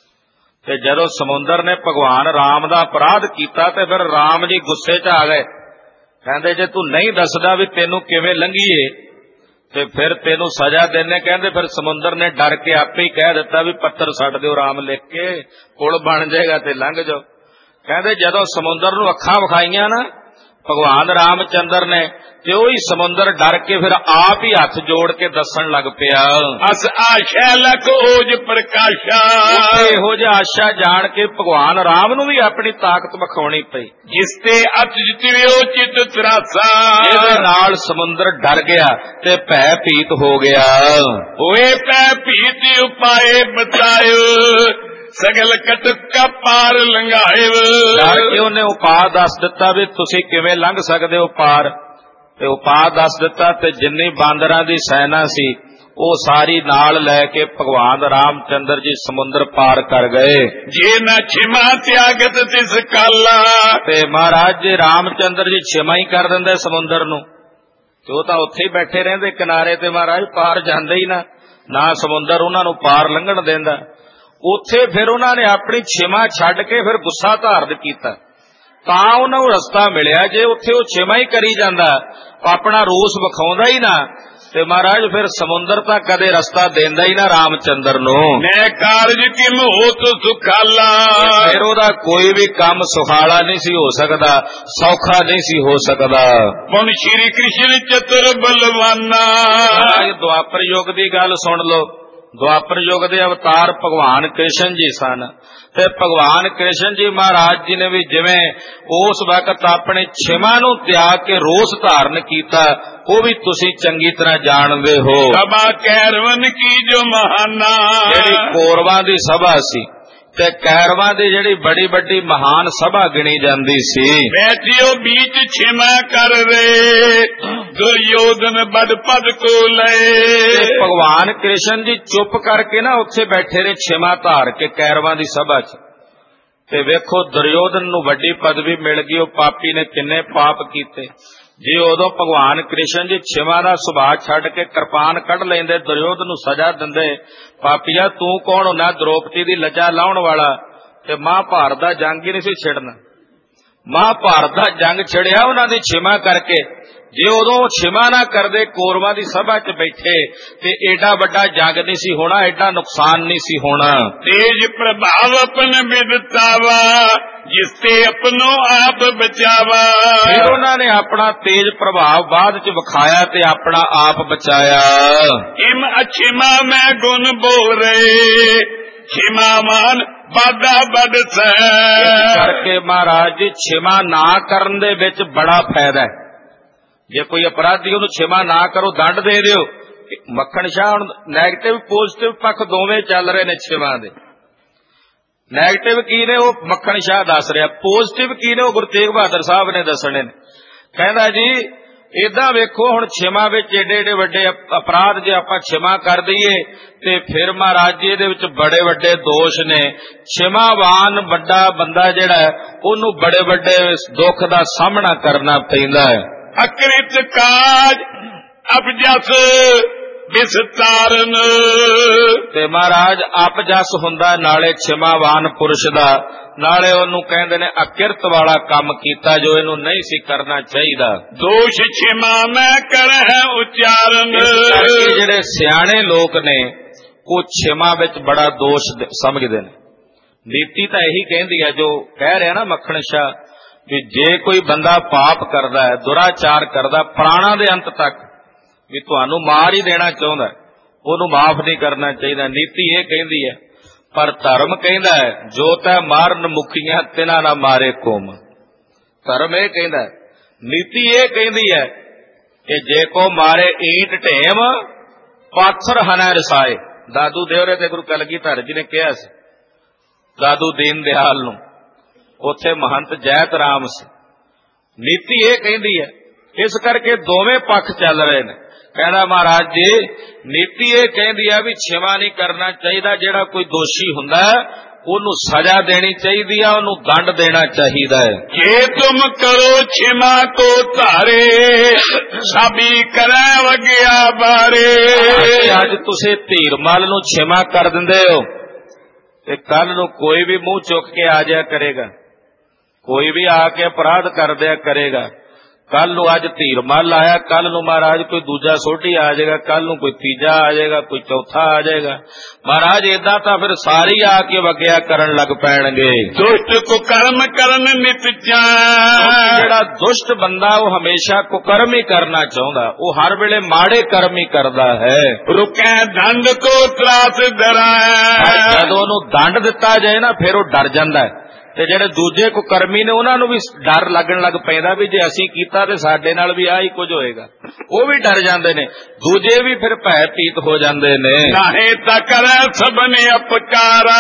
S2: ਤੇ ਜਦੋਂ ਸਮੁੰਦਰ ਨੇ ਭਗਵਾਨ ਰਾਮ ਦਾ ਅਪਰਾਧ ਕੀਤਾ ਤੇ ਫਿਰ ਰਾਮ ਜੀ ਗੁੱਸੇ 'ਚ ਆ ਗਏ, ਕਹਿੰਦੇ ਜੇ ਤੂੰ ਨਹੀਂ ਦੱਸਦਾ ਵੀ ਤੈਨੂੰ ਕਿਵੇਂ ਲੰਘੀਏ ਤੇ ਫਿਰ ਤੈਨੂੰ ਸਜ਼ਾ ਦੇਣੇ। ਕਹਿੰਦੇ ਫਿਰ ਸਮੁੰਦਰ ਨੇ ਡਰ ਕੇ ਆਪੇ ਹੀ ਕਹਿ ਦਿੱਤਾ ਵੀ ਪੱਥਰ ਛੱਡ ਦਿਓ ਰਾਮ ਲਿਖ ਕੇ, ਪੁਲ ਬਣ ਜਾਏਗਾ ਤੇ ਲੰਘ ਜਾਓ। ਕਹਿੰਦੇ ਜਦੋਂ ਸਮੁੰਦਰ ਨੂੰ ਅੱਖਾਂ ਵਿਖਾਈਆਂ ਨਾ ਭਗਵਾਨ ਰਾਮਚੰਦਰ ਨੇ, ਤੇ ਉਹੀ ਸਮੁੰਦਰ ਡਰ ਕੇ ਫਿਰ ਆਪ ਹੀ ਹੱਥ ਜੋੜ ਕੇ ਦੱਸਣ ਲੱਗ ਪਿਆ।
S1: ਅਸ ਆਸ਼ਾ ਲਖ ਓਜ ਪ੍ਰਕਾਸ਼ਾ।
S2: ਇਹੋ ਜਿਹਾ ਆਸ਼ਾ ਜਾਣ ਕੇ ਭਗਵਾਨ ਰਾਮ ਨੂੰ ਵੀ ਆਪਣੀ ਤਾਕਤ ਵਿਖਾਉਣੀ ਪਈ।
S1: ਜਿਸ ਤੇ ਅਤਿ ਤਿਰਿਓ ਚਿਤ ਤਰਾਸਾ।
S2: ਇਹਦੇ ਨਾਲ ਸਮੁੰਦਰ ਡਰ ਗਿਆ ਤੇ ਭੈ ਭੀਤ ਹੋ ਗਿਆ।
S1: ਹੋਏ ਭੈ ਭੀਤ ਉਪਾਏ ਬਤਾਇਓ। ਸਗਲ ਕਟਕ ਕਾ ਪਾਰ ਲੰਘਾਏ।
S2: ਡਰ ਕੇ ਉਹਨੇ ਉਪਾਅ ਦੱਸ ਦਿੱਤਾ ਵੀ ਤੁਸੀਂ ਕਿਵੇਂ ਲੰਘ ਸਕਦੇ ਹੋ ਪਾਰ, ਤੇ ਉਪਾਅ ਦੱਸ ਦਿੱਤਾ। ਤੇ ਜਿੰਨੀ ਬਾਂਦਰਾਂ ਦੀ ਸੈਨਾ ਸੀ ਉਹ ਸਾਰੀ ਨਾਲ ਲੈ ਕੇ ਭਗਵਾਨ ਰਾਮਚੰਦਰ ਜੀ ਸਮੁੰਦਰ ਪਾਰ ਕਰ ਗਏ।
S1: ਜੇ ਨਾ ਛਿਮਾ ਤਿਆਗਤ ਤਿਸ ਕਾਲਾ। ਤੇ
S2: ਮਹਾਰਾਜ ਜੀ ਰਾਮਚੰਦਰ ਜੀ ਛਿਮਾ ਹੀ ਕਰ ਦਿੰਦੇ ਸਮੁੰਦਰ ਨੂੰ, ਤੇ ਉਹ ਤਾਂ ਉੱਥੇ ਹੀ ਬੈਠੇ ਰਹਿੰਦੇ ਕਿਨਾਰੇ ਤੇ, ਮਹਾਰਾਜ ਪਾਰ ਜਾਂਦੇ ਹੀ ਨਾ, ਨਾ ਸਮੁੰਦਰ ਉਹਨਾਂ ਨੂੰ ਪਾਰ ਲੰਘਣ ਦਿੰਦਾ। ਉੱਥੇ ਫਿਰ ਉਹਨਾਂ ਨੇ ਆਪਣੀ ਛਿਮਾ ਛੱਡ ਕੇ ਫਿਰ ਗੁੱਸਾ ਧਾਰਨ ਕੀਤਾ, ਤਾਂ ਉਹਨਾਂ ਨੂੰ ਰਸਤਾ ਮਿਲਿਆ। ਜੇ ਉੱਥੇ ਉਹ ਛਿਮਾ ਹੀ ਕਰੀ ਜਾਂਦਾ, ਆਪਣਾ ਰੋਸ ਵਿਖਾਉਂਦਾ ਹੀ ਨਾ, ਤੇ ਮਹਾਰਾਜ ਫਿਰ ਸਮੁੰਦਰ ਤਾਂ ਕਦੇ ਰਸਤਾ ਦਿੰਦਾ ਹੀ ਨਾ ਰਾਮਚੰਦਰ ਨੂੰ।
S1: ਮੈਂ ਕਾਰਜ ਕਿਮ ਹੋਤ ਸੁਖਾਲਾ,
S2: ਫਿਰ ਉਹਦਾ ਕੋਈ ਵੀ ਕੰਮ ਸੁਖਾਲਾ ਨਹੀਂ ਸੀ ਹੋ ਸਕਦਾ, ਸੌਖਾ ਨਹੀਂ ਸੀ ਹੋ ਸਕਦਾ।
S1: ਹੁਣ ਸ਼੍ਰੀ ਕ੍ਰਿਸ਼ਨ ਚਤੁਰ ਬਲਵਾਨਾ।
S2: ਮਹਾਰਾਜ ਦੁਆਪਰ ਯੁੱਗ ਦੀ ਗੱਲ ਸੁਣ ਲਓ। ਦੁਆਪਰ ਯੁੱਗ ਦੇ ਅਵਤਾਰ ਭਗਵਾਨ ਕ੍ਰਿਸ਼ਨ ਜੀ ਸਨ, ਤੇ ਭਗਵਾਨ ਕ੍ਰਿਸ਼ਨ ਜੀ ਮਹਾਰਾਜ ਜੀ ਨੇ ਵੀ ਜਿਵੇਂ ਉਸ ਵਕਤ ਆਪਣੇ ਛਿਮਾ ਨੂੰ ਤਿਆਗ ਕੇ ਰੋਸ ਧਾਰਨ ਕੀਤਾ, ਉਹ ਵੀ ਤੁਸੀਂ ਚੰਗੀ ਤਰ੍ਹਾਂ ਜਾਣਦੇ ਹੋ।
S1: ਸਭਾ ਕੈਰਵਨ ਕੀ ਜੋ ਮਹਾਨਾ,
S2: ਜਿਹੜੀ ਕੌਰਵਾਂ ਦੀ ਸਭਾ ਸੀ ਤੇ ਕੈਰਵਾਂ ਦੀ ਜਿਹੜੀ ਬੜੀ ਵੱਡੀ ਮਹਾਨ ਸਭਾ ਗਿਣੀ ਜਾਂਦੀ ਸੀ।
S1: ਬੈਠਿਓ ਬੀਚ ਛਿਮਾ ਕਰ ਰੇ, ਦੁਰਯੋਧਨ ਬਦ ਪਦ ਕੋ ਲਏ।
S2: ਭਗਵਾਨ ਕ੍ਰਿਸ਼ਨ ਜੀ ਚੁੱਪ ਕਰਕੇ ਨਾ ਉੱਥੇ ਬੈਠੇ ਰਹੇ ਛਿਮਾ ਧਾਰ ਕੇ ਕੈਰਵਾਂ ਦੀ ਸਭਾ 'ਚ। ਤੇ ਵੇਖੋ ਦੁਰਯੋਧਨ ਨੂੰ ਵੱਡੀ ਪਦਵੀ ਮਿਲ ਗਈ, ਉਹ ਪਾਪੀ ਨੇ ਕਿੰਨੇ ਪਾਪ ਕੀਤੇ। ਜੇ ਉਦੋਂ ਭਗਵਾਨ ਕ੍ਰਿਸ਼ਨ ਜੀ ਛਿਮਾ ਦਾ ਸੁਭਾਅ ਛੱਡ ਕੇ ਕਿਰਪਾਨ ਕੱਢ ਲੈਂਦੇ, ਦੁਰਯੋਧਨ ਨੂੰ ਸਜ਼ਾ ਦਿੰਦੇ, ਪਾਪੀਆ ਤੂੰ ਕੌਣ ਹੁੰਦਾ ਦ੍ਰੋਪਦੀ ਦੀ ਲੱਜਾ ਲਾਉਣ ਵਾਲਾ, ਤੇ ਮਹਾਭਾਰਤ ਦਾ ਜੰਗ ਹੀ ਨਹੀਂ ਸੀ ਛਿੜਨਾ। ਮਹਾਭਾਰਤ ਦਾ ਜੰਗ ਛਿੜਿਆ ਉਹਨਾਂ ਦੀ ਛਿਮਾ ਕਰਕੇ। ਜੇ ਉਦੋਂ ਛਿਮਾ ਨਾ ਕਰਦੇ, ਕੌਰਵਾਂ ਦੀ ਸਭਾ 'ਚ ਬੈਠੇ, ਤੇ ਏਡਾ ਵੱਡਾ ਜੰਗ ਨਹੀਂ ਸੀ ਹੋਣਾ, ਏਡਾ ਨੁਕਸਾਨ ਨਹੀਂ ਸੀ ਹੋਣਾ।
S1: ਤੇਜ ਪ੍ਰਭਾਵ ਆਪਨ ਵਿਦਤਾਵਾ, ਜਿਸ ਤੇ ਆਪਣੋ ਆਪ ਬਚਾਵਾ।
S2: ਫਿਰ ਉਹਨਾਂ ਨੇ ਆਪਣਾ ਤੇਜ ਪ੍ਰਭਾਵ ਬਾਅਦ 'ਚ ਵਿਖਾਇਆ ਤੇ ਆਪਣਾ ਆਪ ਬਚਾਇਆ।
S1: ਇਮ ਅਛਿਮਾ ਮੈਂ ਗੁਣ ਬੋਰੇ, ਛਿਮਾਵਾਨ ਬਾਦਾ ਬਦ ਸੈ।
S2: ਕਰਕੇ ਮਹਾਰਾਜ ਜੀ ਛਿਮਾ ਨਾ ਕਰਨ ਦੇ ਵਿੱਚ ਬੜਾ ਫਾਇਦਾ ਹੈ। ਜੇ ਕੋਈ ਅਪਰਾਧੀ ਉਹਨੂੰ ਛਿਮਾ ਨਾ ਕਰੋ, ਦੰਡ ਦੇ ਦਿਓ। ਮੱਖਣ ਸ਼ਾਹ ਹੁਣ ਨੈਗੇਟਿਵ ਪੋਜ਼ਿਟਿਵ ਪੱਖ ਦੋਵੇਂ ਚੱਲ ਰਹੇ ਨੇ ਛਿਮਾ ਦੇ। ਨੈਗੇਟਿਵ ਕੀ ਨੇ ਉਹ ਮੱਖਣ ਸ਼ਾਹ ਦੱਸ ਰਿਹਾ, ਪੋਜ਼ਿਟਿਵ ਕੀ ਨੇ ਉਹ ਗੁਰੂ ਤੇਗ ਬਹਾਦਰ ਸਾਹਿਬ ਨੇ ਦੱਸਣੇ ਨੇ। ਕਹਿੰਦਾ ਜੀ ਏਦਾਂ ਵੇਖੋ, ਹੁਣ ਛਿਮਾ ਵਿੱਚ ਏਡੇ ਏਡੇ ਵੱਡੇ ਅਪਰਾਧ ਜੇ ਆਪਾਂ ਛਿਮਾ ਕਰ ਦਈਏ ਤੇ ਫਿਰ ਮਹਾਰਾਜ ਜੀ ਇਹਦੇ ਵਿੱਚ ਬੜੇ ਵੱਡੇ ਦੋਸ਼ ਨੇ। ਛਿਮਾਵਾਨ ਵੱਡਾ ਬੰਦਾ ਜਿਹੜਾ ਉਹਨੂੰ ਬੜੇ ਵੱਡੇ ਦੁੱਖ ਦਾ ਸਾਹਮਣਾ ਕਰਨਾ ਪੈਂਦਾ ਹੈ।
S1: ਅਕ੍ਰਿਤ ਕਾਜ ਅਪਜਸ ਵਿਸਤਾਰਨ,
S2: ਤੇ ਮਹਾਰਾਜ ਅਪਜਸ ਹੁੰਦਾ ਨਾਲੇ ਛਿਮਾਵਾਨ ਪੁਰਸ਼ ਦਾ, ਨਾਲੇ ਉਹਨੂੰ ਕਹਿੰਦੇ ਨੇ ਅਕਿਰਤ ਵਾਲਾ ਕੰਮ ਕੀਤਾ ਜੋ ਇਹਨੂੰ ਨਹੀਂ ਸੀ ਕਰਨਾ ਚਾਹੀਦਾ।
S1: ਦੋਸ਼ ਛਿਮਾ ਮੈਂ ਕਰਹਿ ਉਚਾਰਨ।
S2: ਜਿਹੜੇ ਸਿਆਣੇ ਲੋਕ ਨੇ ਉਹ ਛਿਮਾ ਵਿੱਚ ਬੜਾ ਦੋਸ਼ ਸਮਝਦੇ ਨੇ। ਨੀਤੀ ਤਾਂ ਇਹੀ ਕਹਿੰਦੀ ਹੈ, ਜੋ ਕਹਿ ਰਿਹਾ ਨਾ ਮੱਖਣ ਸ਼ਾਹ, ਵੀ ਜੇ ਕੋਈ ਬੰਦਾ ਪਾਪ ਕਰਦਾ ਹੈ, ਦੁਰਾਚਾਰ ਕਰਦਾ, ਪ੍ਰਾਣਾਂ ਦੇ ਅੰਤ ਤੱਕ ਵੀ ਤੁਹਾਨੂੰ ਮਾਰ ਹੀ ਦੇਣਾ ਚਾਹੁੰਦਾ, ਉਹਨੂੰ ਮਾਫ ਨਹੀਂ ਕਰਨਾ ਚਾਹੀਦਾ। ਨੀਤੀ ਇਹ ਕਹਿੰਦੀ ਹੈ, ਪਰ ਧਰਮ ਕਹਿੰਦਾ ਹੈ ਜੋ ਤੈ ਮਾਰਨ ਮੁਖੀਆਂ ਤਿਨਾਂ ਨਾ ਮਾਰੇ ਕੋਮ। ਧਰਮ ਇਹ ਕਹਿੰਦਾ, ਨੀਤੀ ਇਹ ਕਹਿੰਦੀ ਹੈ ਕਿ ਜੇ ਕੋ ਮਾਰੇ ਈਂਟ ਢੇਮ, ਪਾਥਰ ਹਨਾ ਰਸਾਏ। ਦਾਦੂ ਦੇਵਰੇ ਤੇ ਗੁਰੂ ਕਲਗੀਧਰ ਜੀ ਨੇ ਕਿਹਾ ਸੀ ਦਾਦੂ ਦੀਨ ਦਿਆਲ ਨੂੰ, ਉੱਥੇ ਮਹੰਤ ਜੈਤ ਰਾਮ ਸੀ। ਨੀਤੀ ਇਹ ਕਹਿੰਦੀ ਹੈ, ਇਸ ਕਰਕੇ ਦੋਵੇਂ ਪੱਖ ਚੱਲ ਰਹੇ ਨੇ। ਕਹਿੰਦਾ ਮਹਾਰਾਜ ਜੀ ਨੀਤੀ ਇਹ ਕਹਿੰਦੀ ਹੈ ਵੀ ਛਿਮਾ ਨਹੀਂ ਕਰਨਾ ਚਾਹੀਦਾ, ਜਿਹੜਾ ਕੋਈ ਦੋਸ਼ੀ ਹੁੰਦਾ ਉਹਨੂੰ ਸਜ਼ਾ ਦੇਣੀ ਚਾਹੀਦੀ ਆ, ਉਹਨੂੰ ਦੰਡ ਦੇਣਾ ਚਾਹੀਦਾ ਹੈ।
S1: ਜੇ ਤੁਮ ਕਰੋ ਛਿਮਾ ਕੋ ਧਾਰੇ, ਸਾਬੀ ਕਰੈ ਵਗਿਆ ਬਾਰੇ।
S2: ਅੱਜ ਤੁਸੀਂ ਧੀਰਮਲ ਨੂੰ ਛਿਮਾ ਕਰ ਦਿੰਦੇ ਹੋ ਤੇ ਕੱਲ ਨੂੰ ਕੋਈ ਵੀ ਮੂੰਹ ਚੁੱਕ ਕੇ ਆ ਜਾਇਆ ਕਰੇਗਾ, ਕੋਈ ਵੀ ਆ ਕੇ ਅਪਰਾਧ ਕਰ ਦਿਆ ਕਰੇਗਾ। ਕੱਲ ਨੂੰ ਅੱਜ ਧੀਰਮਲ ਆਇਆ, ਕੱਲ ਨੂੰ ਮਹਾਰਾਜ ਕੋਈ ਦੂਜਾ ਸੋਢੀ ਆ ਜਾਏਗਾ, ਕੱਲ ਨੂੰ ਕੋਈ ਤੀਜਾ ਆ ਜਾਏਗਾ, ਕੋਈ ਚੌਥਾ ਆ ਜਾਏਗਾ। ਮਹਾਰਾਜ ਏਦਾਂ ਤਾਂ ਫਿਰ ਸਾਰੇ ਹੀ ਆ ਕੇ ਵਗਿਆ ਕਰਨ ਲੱਗ ਪੈਣਗੇ।
S1: ਦੁਸ਼ਟ ਕੁਕਰਮ ਕਰਨ ਨਿਤ ਜਾ,
S2: ਜਿਹੜਾ ਦੁਸ਼ਟ ਬੰਦਾ ਉਹ ਹਮੇਸ਼ਾ ਕੁਕਰਮ ਹੀ ਕਰਨਾ ਚਾਹੁੰਦਾ, ਉਹ ਹਰ ਵੇਲੇ ਮਾੜੇ ਕਰਮ ਹੀ ਕਰਦਾ ਹੈ।
S1: ਰੁਕੈ ਦੰਡ ਕੋ ਤਰਾਸ ਡਰੈ,
S2: ਜਦੋਂ ਉਹਨੂੰ ਦੰਡ ਦਿੱਤਾ ਜਾਏ ਨਾ ਫਿਰ ਉਹ ਡਰ ਜਾਂਦਾ ਹੈ। ਤੇ ਜਿਹੜੇ ਦੂਜੇ ਕੁਕਰਮੀ ਨੇ ਉਹਨਾਂ ਨੂੰ ਵੀ ਡਰ ਲੱਗਣ ਲੱਗ ਪੈਂਦਾ ਵੀ ਜੇ ਅਸੀਂ ਕੀਤਾ ਤੇ ਸਾਡੇ ਨਾਲ ਵੀ ਆਹੀ ਕੁਝ ਹੋਏਗਾ, ਉਹ ਵੀ ਡਰ ਜਾਂਦੇ ਨੇ, ਦੂਜੇ ਵੀ ਫਿਰ ਭੈ ਭੀਤ ਹੋ ਜਾਂਦੇ ਨੇ।
S1: ਨਾਹੇ ਤਾਂ ਕਰੈ ਸਭਨੇ ਅਪਕਾਰਾ,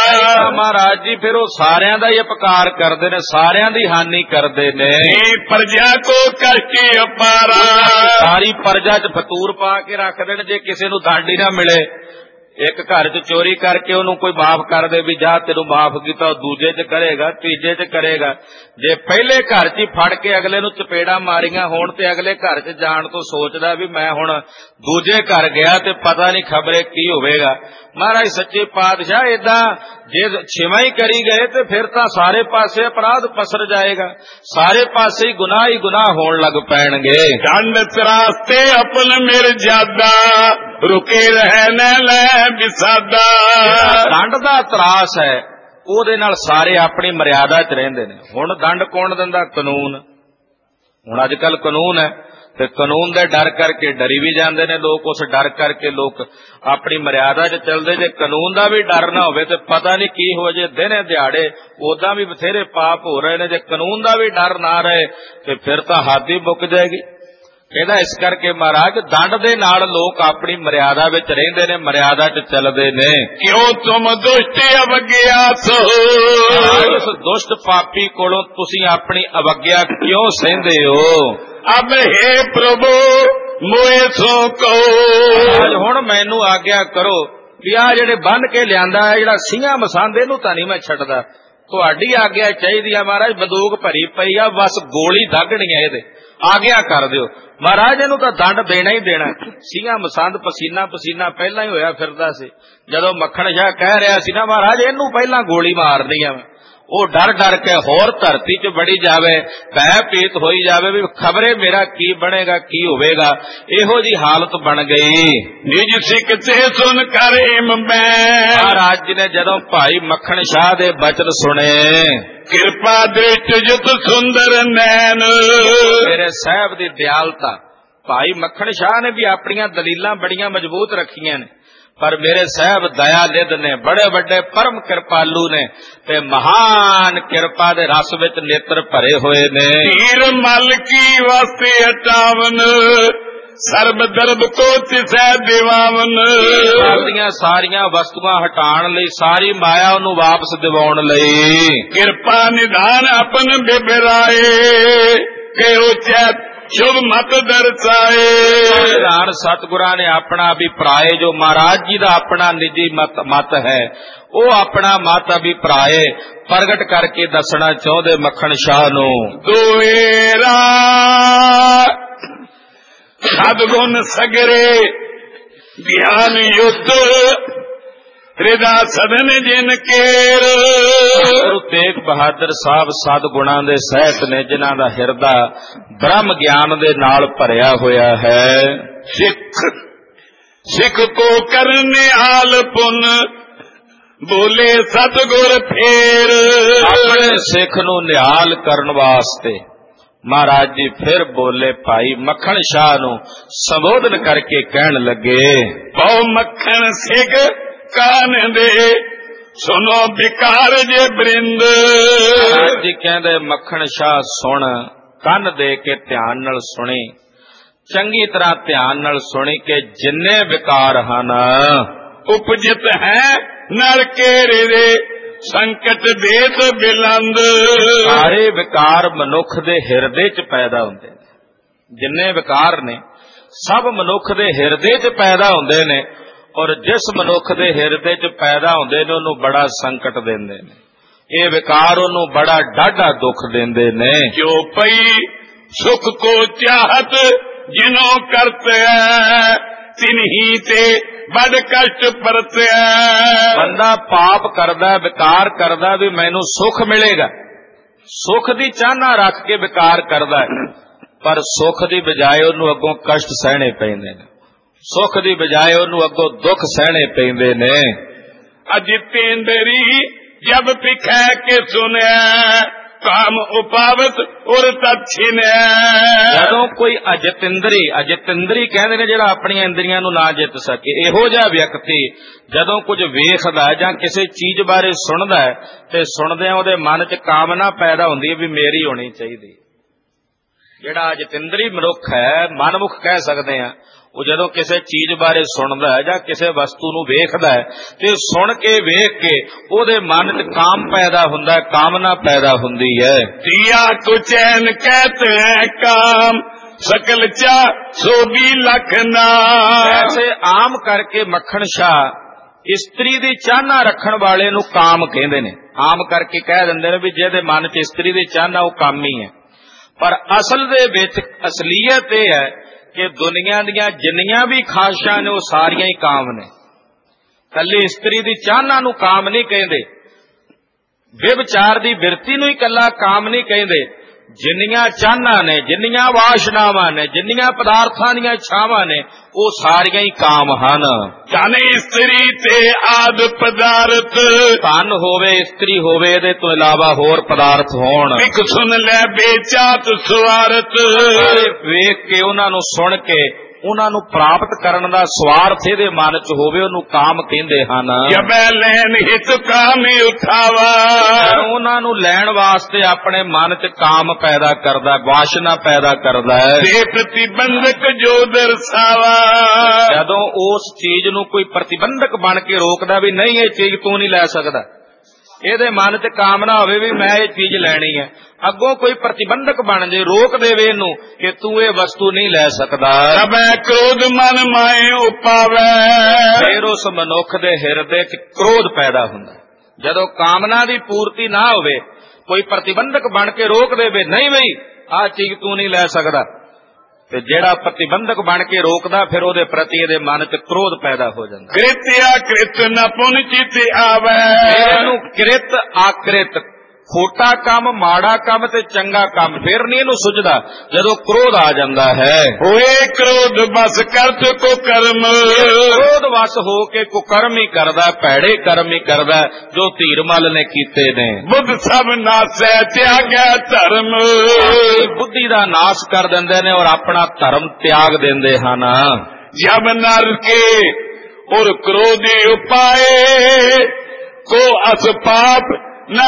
S2: ਮਹਾਰਾਜ ਜੀ ਫਿਰ ਉਹ ਸਾਰਿਆਂ ਦਾ ਹੀ ਅਪਕਾਰ ਕਰਦੇ ਨੇ, ਸਾਰਿਆਂ ਦੀ ਹਾਨੀ ਕਰਦੇ ਨੇ।
S1: ਪ੍ਰਜਾ ਕੋ ਕਰਕੇ ਅਪਾਰਾ,
S2: ਸਾਰੀ ਪ੍ਰਜਾ ਚ ਫਤੂਰ ਪਾ ਕੇ ਰੱਖਦੇ ਨੇ। ਜੇ ਕਿਸੇ ਨੂੰ ਦੰਡ ਹੀ ਨਾ ਮਿਲੇ, ਇੱਕ ਘਰ 'ਚ ਚੋਰੀ ਕਰਕੇ ਉਹਨੂੰ ਕੋਈ ਮਾਫ ਕਰ ਦੇ ਵੀ ਜਾ ਤੈਨੂੰ ਮਾਫ ਕੀਤਾ, ਉਹ ਦੂਜੇ 'ਚ ਕਰੇਗਾ, ਤੀਜੇ 'ਚ ਕਰੇਗਾ। ਜੇ ਪਹਿਲੇ ਘਰ 'ਚ ਹੀ ਫੜ ਕੇ ਅਗਲੇ ਨੂੰ ਚਪੇੜਾ ਮਾਰੀਆਂ ਹੋਣ ਤੇ ਅਗਲੇ ਘਰ 'ਚ ਜਾਣ ਤੋਂ ਸੋਚਦਾ ਵੀ ਮੈਂ ਹੁਣ ਦੂਜੇ ਘਰ ਗਿਆ ਤੇ ਪਤਾ ਨਹੀਂ ਖਬਰੇ ਕੀ ਹੋਵੇਗਾ। ਮਹਾਰਾਜ ਸੱਚੇ ਪਾਤਸ਼ਾਹ ਏਦਾਂ ਜੇ ਛਿਵਾਂ ਹੀ ਕਰੀ ਗਏ ਤੇ ਫਿਰ ਤਾਂ ਸਾਰੇ ਪਾਸੇ ਅਪਰਾਧ ਪਸਰ ਜਾਏਗਾ, ਸਾਰੇ ਪਾਸੇ ਹੀ ਗੁਨਾਹ ਹੀ ਗੁਨਾਹ ਹੋਣ ਲੱਗ ਪੈਣਗੇ।
S1: ਡੰਡ ਤਰਾਸਤੇ ਆਪਨ ਮਿਰਜ਼ਾਦਾ ਰੁਕੇ ਰਹਿ ਨ ਲੈ ਵਿਸਾਦਾ।
S2: ਦੰਡ ਦਾ ਤਰਾਸ ਹੈ ਉਹਦੇ ਨਾਲ ਸਾਰੇ ਆਪਣੀ ਮਰਿਆਦਾ 'ਚ ਰਹਿੰਦੇ ਨੇ। ਹੁਣ ਦੰਡ ਕੌਣ ਦਿੰਦਾ? ਕਾਨੂੰਨ। ਹੁਣ ਅੱਜ ਕੱਲ ਕਾਨੂੰਨ ਹੈ ਤੇ ਕਾਨੂੰਨ ਦੇ ਡਰ ਕਰਕੇ ਡਰੀ ਵੀ ਜਾਂਦੇ ਨੇ ਲੋਕ, ਉਸ ਡਰ ਕਰਕੇ ਲੋਕ ਆਪਣੀ ਮਰਿਆਦਾ 'ਚ ਚੱਲਦੇ। ਜੇ ਕਾਨੂੰਨ ਦਾ ਵੀ ਡਰ ਨਾ ਹੋਵੇ ਤੇ ਪਤਾ ਨਹੀਂ ਕੀ ਹੋ ਜੇ, ਦਿਨੇ ਦਿਹਾੜੇ ਉਦਾਂ ਵੀ ਬਥੇਰੇ ਪਾਪ ਹੋ ਰਹੇ ਨੇ। ਜੇ ਕਾਨੂੰਨ ਦਾ ਵੀ ਡਰ ਨਾ ਰਹੇ ਤੇ ਫਿਰ ਤਾਂ ਹੱਦ ਹੀ ਮੁੱਕ ਜਾਏਗੀ। ਕਹਿੰਦਾ ਇਸ ਕਰਕੇ ਮਹਾਰਾਜ ਦੰਡ ਦੇ ਨਾਲ ਲੋਕ ਆਪਣੀ ਮਰਿਆਦਾ ਵਿੱਚ ਰਹਿੰਦੇ ਨੇ, ਮਰਿਆਦਾ 'ਚ ਚੱਲਦੇ ਨੇ।
S1: ਕਿਉਂ ਤੁਮ ਦੁਸ਼ਟ ਅਵਗਿਆ ਸੋ,
S2: ਉਸ ਦੁਸ਼ਟ ਪਾਪੀ ਕੋਲੋਂ ਤੁਸੀਂ ਆਪਣੀ ਅਵਗਿਆ ਕਿਉਂ ਸਹਿੰਦੇ ਹੋ?
S1: ਅਬ ਹੈ ਪ੍ਰਭੂ ਮੋਏ ਸੋ ਕਹੋ,
S2: ਹੁਣ ਮੈਨੂੰ ਆਗਿਆ ਕਰੋ ਵੀ ਆ ਜਿਹੜੇ ਬੰਨ ਕੇ ਲਿਆਂਦਾ ਹੈ ਜਿਹੜਾ ਸਿੰਘਾਂ ਮਸੰਦ ਇਹਨੂੰ ਤਾਂ ਨਹੀਂ ਮੈਂ ਛੱਡਦਾ, ਤੁਹਾਡੀ ਆਗਿਆ ਚਾਹੀਦੀ ਆ ਮਹਾਰਾਜ। ਬੰਦੂਕ ਭਰੀ ਪਈ ਆ, ਬਸ ਗੋਲੀ ਦਾਗਣੀ ਹੈ ਇਹਦੇ, ਆਗਿਆ ਕਰ ਦਿਓ। ਮਹਾਰਾਜ ਇਹਨੂੰ ਤਾਂ ਦੰਡ ਦੇਣਾ ਹੀ ਦੇਣਾ। ਸਿੰਘਾਂ ਮਸੰਦ ਪਸੀਨਾ ਪਸੀਨਾ ਪਹਿਲਾਂ ਹੀ ਹੋਇਆ ਫਿਰਦਾ ਸੀ। ਜਦੋਂ ਮੱਖਣ ਸ਼ਾਹ ਕਹਿ ਰਿਹਾ ਸੀ ਨਾ ਮਹਾਰਾਜ ਇਹਨੂੰ ਪਹਿਲਾਂ ਗੋਲੀ ਮਾਰਨੀ ਆ, ਉਹ ਡਰ ਡਰ ਕੇ ਹੋਰ ਧਰਤੀ 'ਚ ਵੜੀ ਜਾਵੇ, ਭੈ ਪੀਤ ਹੋਈ ਜਾਵੇ ਵੀ ਖਬਰੇ ਮੇਰਾ ਕੀ ਬਣੇਗਾ, ਕੀ ਹੋਵੇਗਾ। ਇਹੋ ਜੀ ਹਾਲਤ ਬਣ ਗਈ।
S1: ਨਿਜ ਸਿੱਖ ਤੇ ਸੁਣ ਕਰ ਏਮ ਮੈਂ,
S2: ਮਹਾਰਾਜ ਜੀ ਨੇ ਜਦੋਂ ਭਾਈ ਮੱਖਣ ਸ਼ਾਹ ਦੇ ਬਚਨ ਸੁਣੇ,
S1: ਕਿਰਪਾ ਦ੍ਰਿਸ਼ਟ ਜੁਤ ਸੁੰਦਰ ਨੈਣ,
S2: ਮੇਰੇ ਸਾਹਿਬ ਦੀ ਦਿਆਲਤਾ। ਭਾਈ ਮੱਖਣ ਸ਼ਾਹ ਨੇ ਵੀ ਆਪਣੀਆਂ ਦਲੀਲਾਂ ਬੜੀਆਂ ਮਜ਼ਬੂਤ ਰੱਖੀਆਂ ਨੇ, ਪਰ ਮੇਰੇ ਸਾਹਿਬ ਦਇਆ ਨਿਧ ਨੇ, ਬੜੇ ਵੱਡੇ ਪਰਮ ਕਿਰਪਾਲੂ ਨੇ ਤੇ ਮਹਾਨ ਕਿਰਪਾ ਦੇ ਰਸ ਵਿੱਚ ਨੇਤਰ ਭਰੇ ਹੋਏ ਨੇ।
S1: ਹੀਰ ਮਲ ਕੀ ਵਾਸਤੇ ਹਟਾਵਨ, ਸਰਬ ਦਰਬ ਕੋ ਤਿਸੈ ਦਿਵਾਵਨ,
S2: ਦੀਆਂ ਸਾਰੀਆਂ ਵਸਤੂਆਂ ਹਟਾਉਣ ਲਈ, ਸਾਰੀ ਮਾਇਆ ਉਹਨੂੰ ਵਾਪਸ ਦਿਵਾਉਣ ਲਈ।
S1: ਕਿਰਪਾ ਨਿਧਾਨ ਆਪਨ ਬਿਬਰਾਏ, ਕਿ ਉਚੈਤ ਸ਼ੁਭ ਮਤ ਦਰਸਾਏ।
S2: ਨਿਧਾਨ ਸਤਿਗੁਰਾਂ ਨੇ ਆਪਣਾ ਅਭਿਪਰਾਏ, ਜੋ ਮਹਾਰਾਜ ਜੀ ਦਾ ਆਪਣਾ ਨਿੱਜੀ ਮਤ ਮਤ ਹੈ, ਉਹ ਆਪਣਾ ਮਤ ਅਭਿਪਰਾਏ ਪ੍ਰਗਟ ਕਰਕੇ ਦੱਸਣਾ ਚਾਹੁੰਦੇ ਮੱਖਣ ਸ਼ਾਹ ਨੂੰ।
S1: ਦੋਏਰਾ ਸਦਗੁਣ ਸਗਰੇ ਗਿਆਨ ਯੁੱਧ, ਹਿਰਦਾ ਸਦਨ ਜਿਨ ਕੇਰ।
S2: ਗੁਰੂ ਤੇਗ ਬਹਾਦਰ ਸਾਹਿਬ ਸਤਿਗੁਣਾਂ ਦੇ ਸਹਿਤ ਨੇ, ਜਿਨ੍ਹਾਂ ਦਾ ਹਿਰਦਾ ਬ੍ਰਹਮ ਗਿਆਨ ਦੇ ਨਾਲ ਭਰਿਆ ਹੋਇਆ ਹੈ।
S1: ਸਿੱਖ ਸਿੱਖ ਕੋ ਕਰਨੇ ਆਲ ਪੁਨ, ਬੋਲੇ ਸਤਿਗੁਰ ਫੇਰ।
S2: ਆਪਣੇ ਸਿੱਖ ਨੂੰ ਨਿਹਾਲ ਕਰਨ ਵਾਸਤੇ ਮਹਾਰਾਜ ਜੀ ਫਿਰ ਬੋਲੇ ਭਾਈ ਮੱਖਣ ਸ਼ਾਹ ਨੂੰ ਸੰਬੋਧਨ ਕਰਕੇ ਕਹਿਣ ਲੱਗੇ,
S1: ਬਹੁ ਮੱਖਣ ਸਿੱਖ ਕਾਨ ਦੇ ਸੁਨੋ ਵਿਕਾਰ ਜੇ ਬ੍ਰਿੰਦ।
S2: ਜੀ ਕਹਿੰਦੇ ਮੱਖਣ ਸ਼ਾਹ ਸੁਣ, ਕੰਨ ਦੇ ਕੇ ਧਿਆਨ ਨਾਲ ਸੁਣੀ, ਚੰਗੀ ਤਰ੍ਹਾਂ ਧਿਆਨ ਨਾਲ ਸੁਣੀ ਕਿ ਜਿੰਨੇ ਵਿਕਾਰ ਹਨ
S1: ਉਪਜਿਤ ਹੈ ਨਰ ਕੇਰੇ ਦੇ, ਸੰਕਟ ਦੇਤ ਬਿਲੰਦ।
S2: ਸਾਰੇ ਵਿਕਾਰ ਮਨੁੱਖ ਦੇ ਹਿਰਦੇ 'ਚ ਪੈਦਾ ਹੁੰਦੇ ਨੇ, ਜਿੰਨੇ ਵਿਕਾਰ ਨੇ ਸਭ ਮਨੁੱਖ ਦੇ ਹਿਰਦੇ 'ਚ ਪੈਦਾ ਹੁੰਦੇ ਨੇ, ਔਰ ਜਿਸ ਮਨੁੱਖ ਦੇ ਹਿਰਦੇ 'ਚ ਪੈਦਾ ਹੁੰਦੇ ਨੇ ਉਹਨੂੰ ਬੜਾ ਸੰਕਟ ਦਿੰਦੇ ਨੇ। ਇਹ ਵਿਕਾਰ ਉਹਨੂੰ ਬੜਾ ਡਾਢਾ ਦੁੱਖ ਦਿੰਦੇ ਨੇ।
S1: ਜੋ ਪਈ ਸੁਖ ਕੋ ਚਾਹਤ ਜਿਨੋ ਕਰਤੇ, ਤਿਨਹੀ ਤੇ ਬੜ ਕਸ਼ਟ ਪਰਤੇ।
S2: ਬੰਦਾ ਪਾਪ ਕਰਦਾ, ਵਿਕਾਰ ਕਰਦਾ ਵੀ ਮੈਨੂੰ ਸੁਖ ਮਿਲੇਗਾ, ਸੁਖ ਦੀ ਚਾਹਨਾ ਰੱਖ ਕੇ ਵਿਕਾਰ ਕਰਦਾ ਹੈ, ਪਰ ਸੁਖ ਦੀ ਬਜਾਏ ਉਹਨੂੰ ਅੱਗੋਂ ਕਸ਼ਟ ਸਹਿਣੇ ਪੈਂਦੇ ਨੇ, ਸੁਖ ਦੀ ਬਜਾਏ ਉਹਨੂੰ ਅੱਗੋਂ ਦੁੱਖ ਸਹਿਣੇ ਪੈਂਦੇ ਨੇ।
S1: ਅਜਿਤੇਂਦਰੀ ਜਬ ਪਿਖੈ ਕੇ ਸੁਨਿਆ, ਕਾਮ ਉਪਾਵਤ ਉਰ ਤਛਿਨੈ।
S2: ਜਦੋਂ ਕੋਈ ਅਜਿਤਿੰਦਰੀ, ਅਜਿਤਿੰਦਰੀ ਕਹਿੰਦੇ ਨੇ ਜਿਹੜਾ ਆਪਣੀਆਂ ਇੰਦਰੀਆਂ ਨੂੰ ਨਾ ਜਿੱਤ ਸਕੇ, ਇਹੋ ਜਿਹਾ ਵਿਅਕਤੀ ਜਦੋਂ ਕੁਝ ਵੇਖਦਾ ਜਾਂ ਕਿਸੇ ਚੀਜ਼ ਬਾਰੇ ਸੁਣਦਾ ਤੇ ਸੁਣਦਿਆਂ ਉਹਦੇ ਮਨ 'ਚ ਕਾਮਨਾ ਪੈਦਾ ਹੁੰਦੀ ਹੈ ਵੀ ਮੇਰੀ ਹੋਣੀ ਚਾਹੀਦੀ। ਜਿਹੜਾ ਅਜਿਤਿੰਦਰੀ ਮਨੁੱਖ ਹੈ, ਮਨਮੁਖ ਕਹਿ ਸਕਦੇ ਆ, ਉਹ ਜਦੋਂ ਕਿਸੇ ਚੀਜ਼ ਬਾਰੇ ਸੁਣਦਾ ਹੈ ਜਾਂ ਕਿਸੇ ਵਸਤੂ ਨੂੰ ਵੇਖਦਾ ਹੈ ਤੇ ਸੁਣ ਕੇ ਵੇਖ ਕੇ ਉਹਦੇ ਮਨ 'ਚ ਕਾਮ ਪੈਦਾ ਹੁੰਦਾ, ਕਾਮਨਾ ਪੈਦਾ ਹੁੰਦੀ ਹੈ।
S1: ਦਿਆ ਕੋ ਚੈਨ ਕਹਤੇ ਹੈ ਕਾਮ, ਸਕਲ ਚਾ ਸੋ ਵੀ ਲਖ ਨਾਮ।
S2: ਐਸੇ ਆਮ ਕਰਕੇ ਮੱਖਣ ਸ਼ਾਹ ਇਸਤਰੀ ਦੀ ਚਾਹਨਾ ਰੱਖਣ ਵਾਲੇ ਨੂੰ ਕਾਮ ਕਹਿੰਦੇ ਨੇ। ਆਮ ਕਰਕੇ ਕਹਿ ਦਿੰਦੇ ਨੇ ਵੀ ਜਿਹਦੇ ਮਨ 'ਚ ਇਸਤਰੀ ਦੀ ਚਾਹਨਾ ਉਹ ਕਾਮੀ ਹੈ, ਪਰ ਅਸਲ ਦੇ ਵਿੱਚ ਅਸਲੀਅਤ ਇਹ ਹੈ ਕਿ ਦੁਨੀਆ ਦੀਆਂ ਜਿੰਨੀਆਂ ਵੀ ਖਾਹਿਸ਼ਾਂ ਨੇ ਉਹ ਸਾਰੀਆਂ ਹੀ ਕਾਮ ਨੇ। ਕੱਲੀ ਇਸਤਰੀ ਦੀ ਚਾਹਨਾ ਨੂੰ ਕਾਮ ਨਹੀਂ ਕਹਿੰਦੇ, ਵਿਵਚਾਰ ਦੀ ਬਿਰਤੀ ਨੂੰ ਹੀ ਕੱਲਾ ਕਾਮ ਨਹੀਂ ਕਹਿੰਦੇ। ਜਿੰਨੀਆਂ ਚਾਹਨਾ ਨੇ, ਜਿੰਨੀਆਂ ਵਾਸ਼ਨਾਵਾਂ ਨੇ, ਜਿੰਨੀਆਂ ਪਦਾਰਥਾਂ ਦੀਆਂ ਇੱਛਾਵਾਂ ਨੇ, ਉਹ ਸਾਰੀਆਂ ਹੀ ਕਾਮ ਹਨ।
S1: ਧਨ ਇਸਤਰੀ ਤੇ ਆਦ ਪਦਾਰਥ,
S2: ਧਨ ਹੋਵੇ, ਇਸਤਰੀ ਹੋਵੇ, ਇਹਦੇ ਤੋਂ ਇਲਾਵਾ ਹੋਰ ਪਦਾਰਥ ਹੋਣ।
S1: ਵਿਖ ਸੁਣ ਲੈ ਬੇਚਾਤ ਸਵਾਰਥ,
S2: ਵੇਖ ਕੇ ਉਹਨਾਂ ਨੂੰ ਸੁਣ ਕੇ ਉਹਨਾਂ ਨੂੰ ਪ੍ਰਾਪਤ ਕਰਨ ਦਾ ਸਵਾਰਥ ਇਹਦੇ ਮਨ 'ਚ ਹੋਵੇ, ਉਹਨੂੰ ਕਾਮ ਕਹਿੰਦੇ ਹਨ।
S1: ਜਬੈ ਲੈਣ ਹਿਤ ਕਾਮ ਉਠਾਵਾ,
S2: ਉਹਨਾਂ ਨੂੰ ਲੈਣ ਵਾਸਤੇ ਆਪਣੇ ਮਨ 'ਚ ਕਾਮ ਪੈਦਾ ਕਰਦਾ, ਵਾਸ਼ਨਾ ਪੈਦਾ ਕਰਦਾ ਹੈ।
S1: ਤੇ ਪ੍ਰਤੀਬੰਧਕ ਜੋ ਦਰਸਾਵਾ,
S2: ਜਦੋਂ ਉਸ ਚੀਜ਼ ਨੂੰ ਕੋਈ ਪ੍ਰਤੀਬੰਧਕ ਬਣ ਕੇ ਰੋਕਦਾ ਵੀ ਨਹੀਂ ਇਹ ਚੀਜ਼ ਤੂੰ ਨਹੀਂ ਲੈ ਸਕਦਾ, ਇਹਦੇ ਮਨ 'ਚ ਕਾਮਨਾ ਹੋਵੇ ਵੀ ਮੈਂ ਇਹ ਚੀਜ਼ ਲੈਣੀ ਹੈ, ਅੱਗੋਂ ਕੋਈ ਪ੍ਰਤੀਬੰਧਕ ਬਣ ਜੇ, ਰੋਕ ਦੇਵੇ ਇਹਨੂੰ ਕਿ ਤੂੰ ਇਹ ਵਸਤੂ ਨਹੀਂ ਲੈ ਸਕਦਾ,
S1: ਤਬੈ ਕ੍ਰੋਧ ਮਨ ਮਾਏ ਉਪਾਵੈ,
S2: ਫਿਰ ਉਸ ਮਨੁੱਖ ਦੇ ਹਿਰਦੇ 'ਚ ਕ੍ਰੋਧ ਪੈਦਾ ਹੁੰਦਾ। ਜਦੋਂ ਕਾਮਨਾ ਦੀ ਪੂਰਤੀ ਨਾ ਹੋਵੇ, ਕੋਈ ਪ੍ਰਤੀਬੰਧਕ ਬਣ ਕੇ ਰੋਕ ਦੇਵੇ ਨਹੀਂ ਬਈ ਆਹ ਚੀਜ਼ ਤੂੰ ਨਹੀਂ ਲੈ ਸਕਦਾ, ਤੇ ਜਿਹੜਾ ਪ੍ਰਤੀਬੰਧਕ ਬਣ ਕੇ ਰੋਕਦਾ ਫਿਰ ਉਹਦੇ ਪ੍ਰਤੀ ਇਹਦੇ ਮਨ 'ਚ ਕ੍ਰੋਧ ਪੈਦਾ ਹੋ ਜਾਂਦਾ।
S1: ਕ੍ਰਿਤਿਆ ਕ੍ਰਿਤ ਨ ਪੁਨ ਚਿਤ ਆਵੈ,
S2: ਇਹਨੂੰ ਕ੍ਰਿਤ ਆਕ੍ਰਿਤ, ਖੋਟਾ ਕੰਮ, ਮਾੜਾ ਕੰਮ ਤੇ ਚੰਗਾ ਕੰਮ ਫਿਰ ਨਹੀਂ ਇਹਨੂੰ ਸੁਝਦਾ ਜਦੋਂ ਕ੍ਰੋਧ ਆ ਜਾਂਦਾ ਹੈ।
S1: ਹੋਏ ਕ੍ਰੋਧ ਬਸ ਕਰਤ ਕੋ ਕਰਮ,
S2: ਕ੍ਰੋਧ ਵਸ ਹੋ ਕੇ ਕੁਕਰਮ ਹੀ ਕਰਦਾ, ਭੈੜੇ ਕਰਮ ਹੀ ਕਰਦਾ ਜੋ ਧੀਰਮਲ ਨੇ ਕੀਤੇ ਨੇ।
S1: ਬੁੱਧ ਸਭ ਨਾਸੈ ਤਿਆਗੈ ਧਰਮ,
S2: ਬੁੱਧੀ ਦਾ ਨਾਸ਼ ਕਰ ਦਿੰਦੇ ਨੇ ਔਰ ਆਪਣਾ ਧਰਮ ਤਿਆਗ ਦਿੰਦੇ ਹਨ।
S1: ਜਬ ਨਰ ਕੇ ਔਰ ਕ੍ਰੋਧੀ ਉਪਾਏ, ਕੋ ਅਸ ਪਾਪ ਨਾ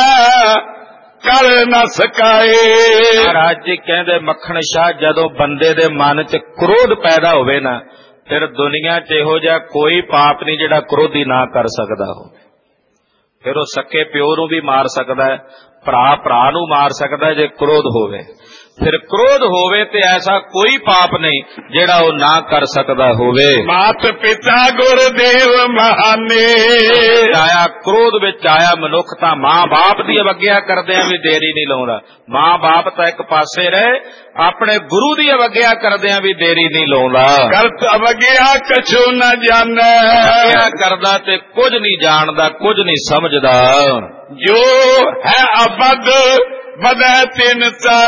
S1: ਕਰ ਨਾ ਸਕਾਏ।
S2: ਮਹਾਰਾਜ ਜੀ ਕਹਿੰਦੇ ਮੱਖਣ ਸ਼ਾਹ, ਜਦੋਂ ਬੰਦੇ ਦੇ ਮਨ 'ਚ ਕ੍ਰੋਧ ਪੈਦਾ ਹੋਵੇ ਨਾ, ਫਿਰ ਦੁਨੀਆ 'ਚ ਇਹੋ ਜਿਹਾ ਕੋਈ ਪਾਪ ਨਹੀਂ ਜਿਹੜਾ ਕ੍ਰੋਧੀ ਨਾ ਕਰ ਸਕਦਾ ਹੋਵੇ। ਫਿਰ ਉਹ ਸੱਕੇ ਪਿਓ ਨੂੰ ਵੀ ਮਾਰ ਸਕਦਾ ਹੈ, ਭਰਾ ਭਰਾ ਨੂੰ ਮਾਰ ਸਕਦਾ ਜੇ ਕ੍ਰੋਧ ਹੋਵੇ। ਫਿਰ ਕ੍ਰੋਧ ਹੋਵੇ ਤੇ ਐਸਾ ਕੋਈ ਪਾਪ ਨਹੀਂ ਜਿਹੜਾ ਉਹ ਨਾ ਕਰ ਸਕਦਾ ਹੋਵੇ।
S1: ਮਾਤ ਪਿਤਾ ਗੁਰਦੇਵ ਮਹਾਨੇ,
S2: ਆਇਆ ਕ੍ਰੋਧ ਵਿੱਚ ਆਇਆ ਮਨੁੱਖ ਤਾਂ ਮਾਂ ਬਾਪ ਦੀ ਅਵੱਗਿਆ ਕਰਦਿਆਂ ਵੀ ਦੇਰੀ ਨਹੀਂ ਲਾਉਂਦਾ। ਮਾਂ ਬਾਪ ਤਾਂ ਇੱਕ ਪਾਸੇ ਰਹੇ, ਆਪਣੇ ਗੁਰੂ ਦੀ ਅਵੱਗਿਆ ਕਰਦਿਆਂ ਵੀ ਦੇਰੀ ਨਹੀਂ ਲਾਉਂਦਾ।
S1: ਕਰਤ ਅਵੱਗਿਆ ਕਛੂ ਨਾ ਜਾਣੈ,
S2: ਅਵੱਗਿਆ ਕਰਦਾ ਤੇ ਕੁਝ ਨਹੀਂ ਜਾਣਦਾ, ਕੁਝ ਨਹੀਂ ਸਮਝਦਾ।
S1: ਜੋ ਹੈ ਅਬਦ ਬਦੈ ਤਿਨ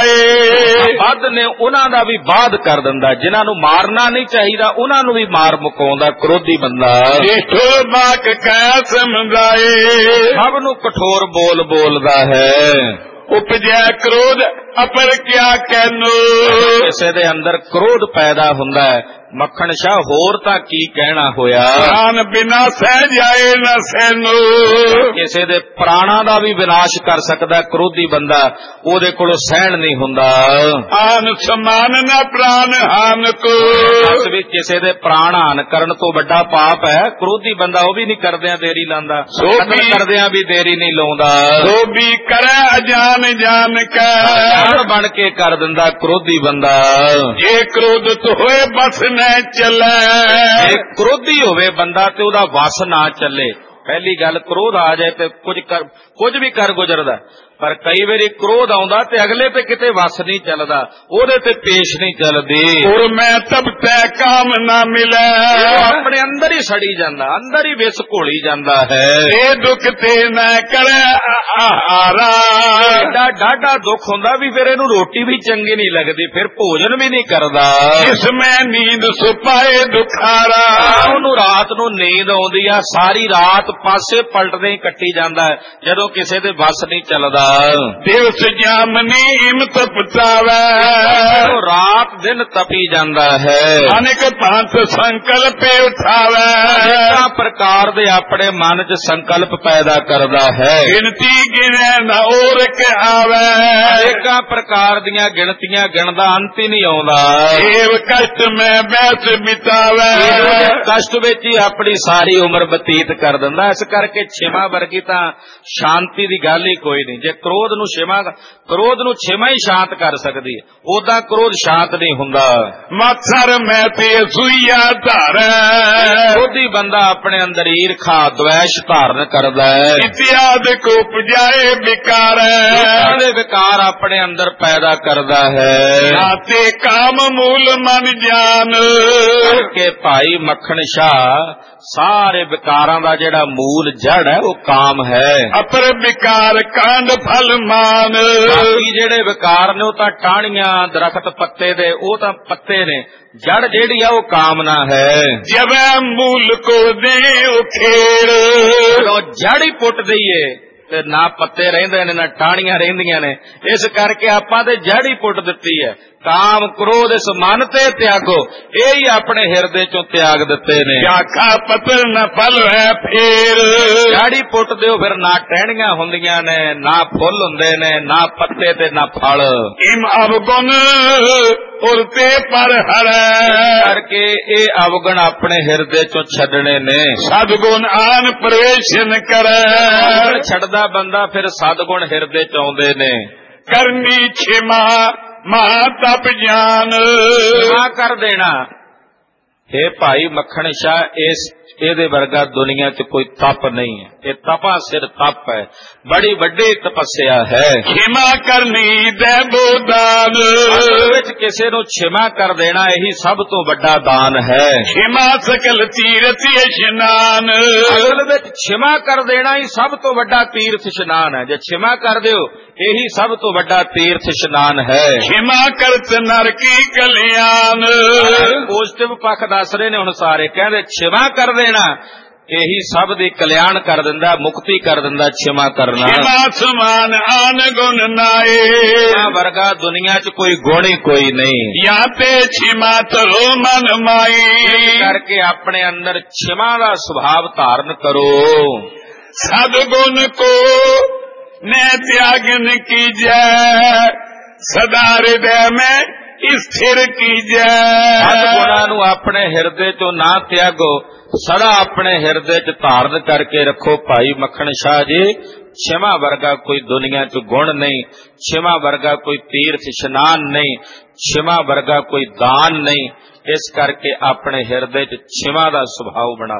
S1: ਚਾਏ,
S2: ਬੱਦ ਨੇ ਉਹਨਾਂ ਦਾ ਵੀ ਬਾਦ ਕਰ ਦਿੰਦਾ, ਜਿਨ੍ਹਾਂ ਨੂੰ ਮਾਰਨਾ ਨਹੀਂ ਚਾਹੀਦਾ ਉਹਨਾਂ ਨੂੰ ਵੀ ਮਾਰ ਮੁਕਾਉਂਦਾ ਕ੍ਰੋਧੀ ਬੰਦਾ।
S1: ਜੇਠੋ ਬਾਕ ਕੈ ਸਮਝਾਏ,
S2: ਸਭ ਨੂੰ ਕਠੋਰ ਬੋਲ ਬੋਲਦਾ ਹੈ।
S1: ਉਪਜੈ ਕ੍ਰੋਧ ਅਪਰ ਕਿਆ ਕਹਿਨੋ,
S2: ਕਿਸੇ ਦੇ ਅੰਦਰ ਕ੍ਰੋਧ ਪੈਦਾ ਹੁੰਦਾ ਹੈ, ਮੱਖਣ ਸ਼ਾਹ ਹੋਰ ਤਾਂ ਕੀ ਕਹਿਣਾ ਹੋਇਆ।
S1: ਪ੍ਰਾਨ ਬਿਨਾ ਸਹਿ ਜਾਏ ਨਾ ਸੈਨੋ,
S2: ਕਿਸੇ ਦੇ ਪ੍ਰਾਣਾਂ ਦਾ ਵੀ ਵਿਨਾਸ਼ ਕਰ ਸਕਦਾ ਕ੍ਰੋਧੀ ਬੰਦਾ, ਉਹਦੇ ਕੋਲੋਂ ਸਹਿਣ ਨਹੀਂ ਹੁੰਦਾ।
S1: ਆਨ ਸਮਾਨ ਨਾ ਪ੍ਰਾਨ ਹਾਨ ਕੋ,
S2: ਉਸ ਵੀ ਕਿਸੇ ਦੇ ਪ੍ਰਾਣ ਹਾਨ ਕਰਨ ਤੋਂ ਵੱਡਾ ਪਾਪ ਹੈ। ਕ੍ਰੋਧੀ ਬੰਦਾ ਉਹ ਵੀ ਨਹੀਂ ਕਰਦਿਆਂ ਦੇਰੀ ਲਾਉਂਦਾ, ਕਤਲ ਕਰਦਿਆਂ ਵੀ ਦੇਰੀ ਨਹੀਂ ਲਾਉਂਦਾ।
S1: ਸੋ ਵੀ ਕਰੈ ਅਜਾਨ ਜਾਣ ਕੈ,
S2: ਜਾਣ ਬਣ ਕੇ ਕਰ ਦਿੰਦਾ ਕ੍ਰੋਧੀ ਬੰਦਾ।
S1: ਜੇ ਕ੍ਰੋਧਿਤ ਹੋਏ ਬਸ ਨਾ ਚੱਲੇ,
S2: ਜੇ ਕ੍ਰੋਧੀ ਹੋਵੇ ਬੰਦਾ ਤੇ ਉਹਦਾ ਵਸ ਨਾ ਚੱਲੇ। ਪਹਿਲੀ ਗੱਲ, ਕ੍ਰੋਧ ਆ ਜਾਏ ਤੇ ਕੁਝ ਕਰ ਕੁਝ ਵੀ ਕਰ ਗੁਜ਼ਰਦਾ, ਪਰ ਕਈ ਵਾਰੀ ਕ੍ਰੋਧ ਆਉਂਦਾ ਤੇ ਅਗਲੇ ਤੇ ਕਿਤੇ ਵਸ ਨਹੀਂ ਚੱਲਦਾ, ਉਹਦੇ ਤੇ ਪੇਸ਼ ਨਹੀਂ ਚੱਲਦੀ।
S1: ਔਰ ਮੈਂ ਤਬ ਤੈ ਕਾਮ ਨਾ ਮਿਲੇ,
S2: ਆਪਣੇ ਅੰਦਰ ਹੀ ਸੜੀ ਜਾਂਦਾ, ਅੰਦਰ ਹੀ ਵਿਸ ਘੋਲੀ ਜਾਂਦਾ ਹੈ।
S1: ਇਹ ਦੁੱਖ ਤੇ ਨਾ ਕਰੇ ਆਹਾਰਾ,
S2: ਐਡਾ ਡਾਢਾ ਦੁੱਖ ਹੁੰਦਾ ਵੀ ਫਿਰ ਇਹਨੂੰ ਰੋਟੀ ਵੀ ਚੰਗੀ ਨਹੀਂ ਲੱਗਦੀ, ਫਿਰ ਭੋਜਨ ਵੀ ਨਹੀਂ ਕਰਦਾ।
S1: ਇਸ ਮੈਂ ਨੀਂਦ ਸੁਪਾਏ ਦੁਖਾਰਾ,
S2: ਉਹਨੂੰ ਰਾਤ ਨੂੰ ਨੀਂਦ ਆਉਂਦੀ ਆ, ਸਾਰੀ ਰਾਤ ਪਾਸੇ ਪਲਟਦੇ ਹੀ ਕੱਟੀ ਜਾਂਦਾ ਜਦੋਂ ਕਿਸੇ ਦੇ ਵਸ ਨਹੀਂ ਚੱਲਦਾ।
S1: ਦਿਵਸ ਜਾਮਨੀ ਇਮਤ ਪਤਾਵੇ,
S2: ਰਾਤ ਦਿਨ ਤਪੀ ਜਾਂਦਾ ਹੈ।
S1: ਅਨੇਕ ਪੰਥ ਸੰਕਲਪ ਉਠਾਵੇ,
S2: ਅਨੇਕਾਂ ਪ੍ਰਕਾਰ ਦੇ ਆਪਣੇ ਮਨ 'ਚ ਸੰਕਲਪ ਪੈਦਾ ਕਰਦਾ ਹੈ।
S1: ਗਿਣਤੀ ਗਿਣੈ ਨਾ ਔਰ ਕੇ ਆਵੇ,
S2: ਅਨੇਕਾਂ ਪ੍ਰਕਾਰ ਦੀਆਂ ਗਿਣਤੀਆਂ ਗਿਣਦਾ ਅੰਤ ਹੀ ਨਹੀਂ ਆਉਂਦਾ।
S1: ਏਵ ਕਸ਼ਟ ਮੈਂ ਬੈਸ ਬਿਤਾਵੇ,
S2: ਕਸ਼ਟ ਵਿੱਚ ਹੀ ਆਪਣੀ ਸਾਰੀ ਉਮਰ ਬਤੀਤ ਕਰ ਦਿੰਦਾ। ਇਸ ਕਰਕੇ ਛਿਮਾ ਵਰਗੀ ਤਾਂ ਸ਼ਾਂਤੀ ਦੀ ਗੱਲ ਹੀ ਕੋਈ ਨਹੀਂ। ਜੇ ਕ੍ਰੋਧ ਨੂੰ ਛਿਮਾ, ਕ੍ਰੋਧ ਨੂੰ ਛਿਮਾ ਹੀ ਸ਼ਾਂਤ ਕਰ ਸਕਦੀ ਹੈ, ਉਦਾਂ ਕ੍ਰੋਧ ਸ਼ਾਂਤ ਨਹੀਂ ਹੁੰਦਾ।
S1: ਮੱਛਰ ਮੈਂ ਤੇ ਸੂਈਆ ਧਾਰ
S2: ਉਹਦੀ ਬੰਦਾ ਆਪਣੇ ਅੰਦਰ ਈਰਖਾ ਦਵੈਸ਼ ਧਾਰਨ ਕਰਦਾ ਹੈ।
S1: ਇਤਿਆਦ ਕੋ ਉਪਜਾਏ ਵਿਕਾਰ
S2: ਦੇ ਵਿਕਾਰ ਆਪਣੇ ਅੰਦਰ ਪੈਦਾ ਕਰਦਾ ਹੈ।
S1: ਨਾਤੇ ਕਾਮ ਮੂਲ ਮਨ ਜਾਨ
S2: ਕਿ ਭਾਈ ਮੱਖਣ ਸ਼ਾਹ ਸਾਰੇ ਵਿਕਾਰਾਂ ਦਾ ਜਿਹੜਾ ਮੂਲ ਜੜ ਹੈ ਉਹ ਕਾਮ ਹੈ।
S1: ਅਪਰ ਵਿਕਾਰ ਕਾਂਡ ਫਲ ਮਾਨ
S2: ਬਾਕੀ ਜਿਹੜੇ ਵਿਕਾਰ ਨੇ ਉਹ ਤਾਂ ਟਾਹਣੀਆਂ ਦਰਖਤ ਪੱਤੇ ਦੇ, ਉਹ ਤਾਂ ਪੱਤੇ ਨੇ। ਜੜ ਜਿਹੜੀ ਆ ਉਹ ਕਾਮਨਾ ਹੈ।
S1: ਜਵੈ ਮੂਲ ਕੋ ਦੇ ਉਖੇੜ
S2: ਜਦੋਂ ਜੜ ਹੀ ਪੁੱਟ ਦਈਏ ਤੇ ਨਾ ਪੱਤੇ ਰਹਿੰਦੇ ਨੇ ਨਾ ਟਾਹਣੀਆਂ ਰਹਿੰਦੀਆਂ ਨੇ। ਇਸ ਕਰਕੇ ਆਪਾਂ ਤੇ ਜੜ ਹੀ ਪੁੱਟ ਦਿੱਤੀ ਹੈ। ਕਾਮ ਕ੍ਰੋਧ ਇਸ ਮਨ ਤੇ ਤਿਆਗੋ, ਇਹ ਹੀ ਆਪਣੇ ਹਿਰਦੇ ਚੋਂ ਤਿਆਗ ਦਿੱਤੇ ਨੇ।
S1: ਆਖਾ ਪਤਰ ਨ ਫਲ ਹੈ ਫੇਰ
S2: ਜੜ ਹੀ ਪੁੱਟ ਦਿਓ, ਫਿਰ ਨਾ ਟਹਿਣੀਆਂ ਹੁੰਦੀਆਂ ਨੇ, ਨਾ ਫੁੱਲ ਹੁੰਦੇ ਨੇ, ਨਾ ਪੱਤੇ ਤੇ ਨਾ ਫਲ।
S1: ਇਮ ਅਵਗੁਣ ਉਰਤੇ ਪਰ ਹਰ
S2: ਕਰਕੇ ਇਹ ਅਵਗੁਣ ਆਪਣੇ ਹਿਰਦੇ ਚੋਂ ਛੱਡਣੇ ਨੇ।
S1: ਸਦਗੁਣ ਆਨ ਪ੍ਰਵੇਸ਼ ਨ ਕਰੈ
S2: ਛੱਡਦਾ ਬੰਦਾ ਫਿਰ ਸਦਗੁਣ ਹਿਰਦੇ ਚ ਆਉਂਦੇ ਨੇ।
S1: ਕਰਨੀ ਛਿਮਾ ਮਹਾ ਤਪ ਜਾਨ
S2: ਖਿਮਾ ਕਰ ਦੇਣਾ। ਇਹ ਭਾਈ ਮੱਖਣ ਸ਼ਾਹ ਇਸ ਇਹਦੇ ਵਰਗਾ ਦੁਨੀਆ 'ਚ ਕੋਈ ਤਪ ਨਹੀਂ ਹੈ। ਇਹ ਤਪਾ ਸਿਰ ਤਪ ਹੈ, ਬੜੀ ਵੱਡੀ ਤਪੱਸਿਆ ਹੈ।
S1: ਖਿਮਾ ਕਰਨੀ ਦੇ ਬੋਦਾਨ
S2: ਵਿੱਚ ਕਿਸੇ ਨੂੰ ਛਿਮਾ ਕਰ ਦੇਣਾ ਇਹੀ ਸਭ ਤੋਂ ਵੱਡਾ ਦਾਨ ਹੈ।
S1: ਖਿਮਾ ਸਕਲ ਤੀਰਥ ਇਸ਼ਨਾਨ
S2: ਅਸਲ ਵਿੱਚ ਛਿਮਾ ਕਰ ਦੇਣਾ ਹੀ ਸਭ ਤੋਂ ਵੱਡਾ ਤੀਰਥ ਇਸ਼ਨਾਨ ਹੈ। ਜੇ ਛਿਮਾ ਕਰ ਦਿਓ ਇਹੀ ਸਭ ਤੋਂ ਵੱਡਾ ਤੀਰਥ ਇਸ਼ਨਾਨ ਹੈ।
S1: ਖਿਮਾ ਕਰਤ ਨਰਕੀ ਕਲਿਆਣ
S2: ਪੋਜ਼ਿਟਿਵ ਪੱਖ ਦੱਸ ਰਹੇ ਨੇ ਹੁਣ ਸਾਰੇ। ਕਹਿੰਦੇ ਛਿਮਾ ਕਰ ਦੇਣਾ ਇਹੀ ਸਭ ਦੀ ਕਲਿਆਣ ਕਰ ਦਿੰਦਾ, ਮੁਕਤੀ ਕਰ ਦਿੰਦਾ ਛਿਮਾ ਕਰਨਾ।
S1: ਖਿਮਾ ਸਮਾਨ ਆਨ ਗੁਣ ਨਾਏ
S2: ਵਰਗਾ ਦੁਨੀਆ 'ਚ ਕੋਈ ਗੁਣ ਹੀ ਕੋਈ ਨਹੀਂ।
S1: ਜਾਂ ਤੇ ਛਿਮਾ ਤਰੋ ਮਨ ਮਾਈ
S2: ਕਰਕੇ ਆਪਣੇ ਅੰਦਰ ਛਿਮਾ ਦਾ ਸੁਭਾਵ ਧਾਰਨ ਕਰੋ।
S1: ਸਦਗੁਣ ਕੋ ਨੇ त्यागन कीजै सदा हृदय में स्थिर कीजै।
S2: ਸਤਿਗੁਣਾਂ ਨੂੰ ਆਪਣੇ ਹਿਰਦੇ ਚੋਂ ਨਾ ਤਿਆਗੋ, ਸਦਾ ਆਪਣੇ ਹਿਰਦੇ ਚ ਧਾਰਨ ਕਰਕੇ ਰੱਖੋ। ਭਾਈ ਮੱਖਣ ਸ਼ਾਹ ਜੀ, ਛਿਮਾ ਵਰਗਾ ਕੋਈ ਦੁਨੀਆ ਚ ਗੁਣ ਨਹੀਂ, ਛਿਮਾ ਵਰਗਾ ਕੋਈ ਤੀਰਥ ਇਸ਼ਨਾਨ ਨਹੀਂ, ਛਿਮਾ ਵਰਗਾ ਕੋਈ ਦਾਨ ਨਹੀਂ। ਇਸ ਕਰਕੇ ਆਪਣੇ ਹਿਰਦੇ ਚ ਛਿਮਾ ਦਾ ਸੁਭਾਅ ਬਣਾ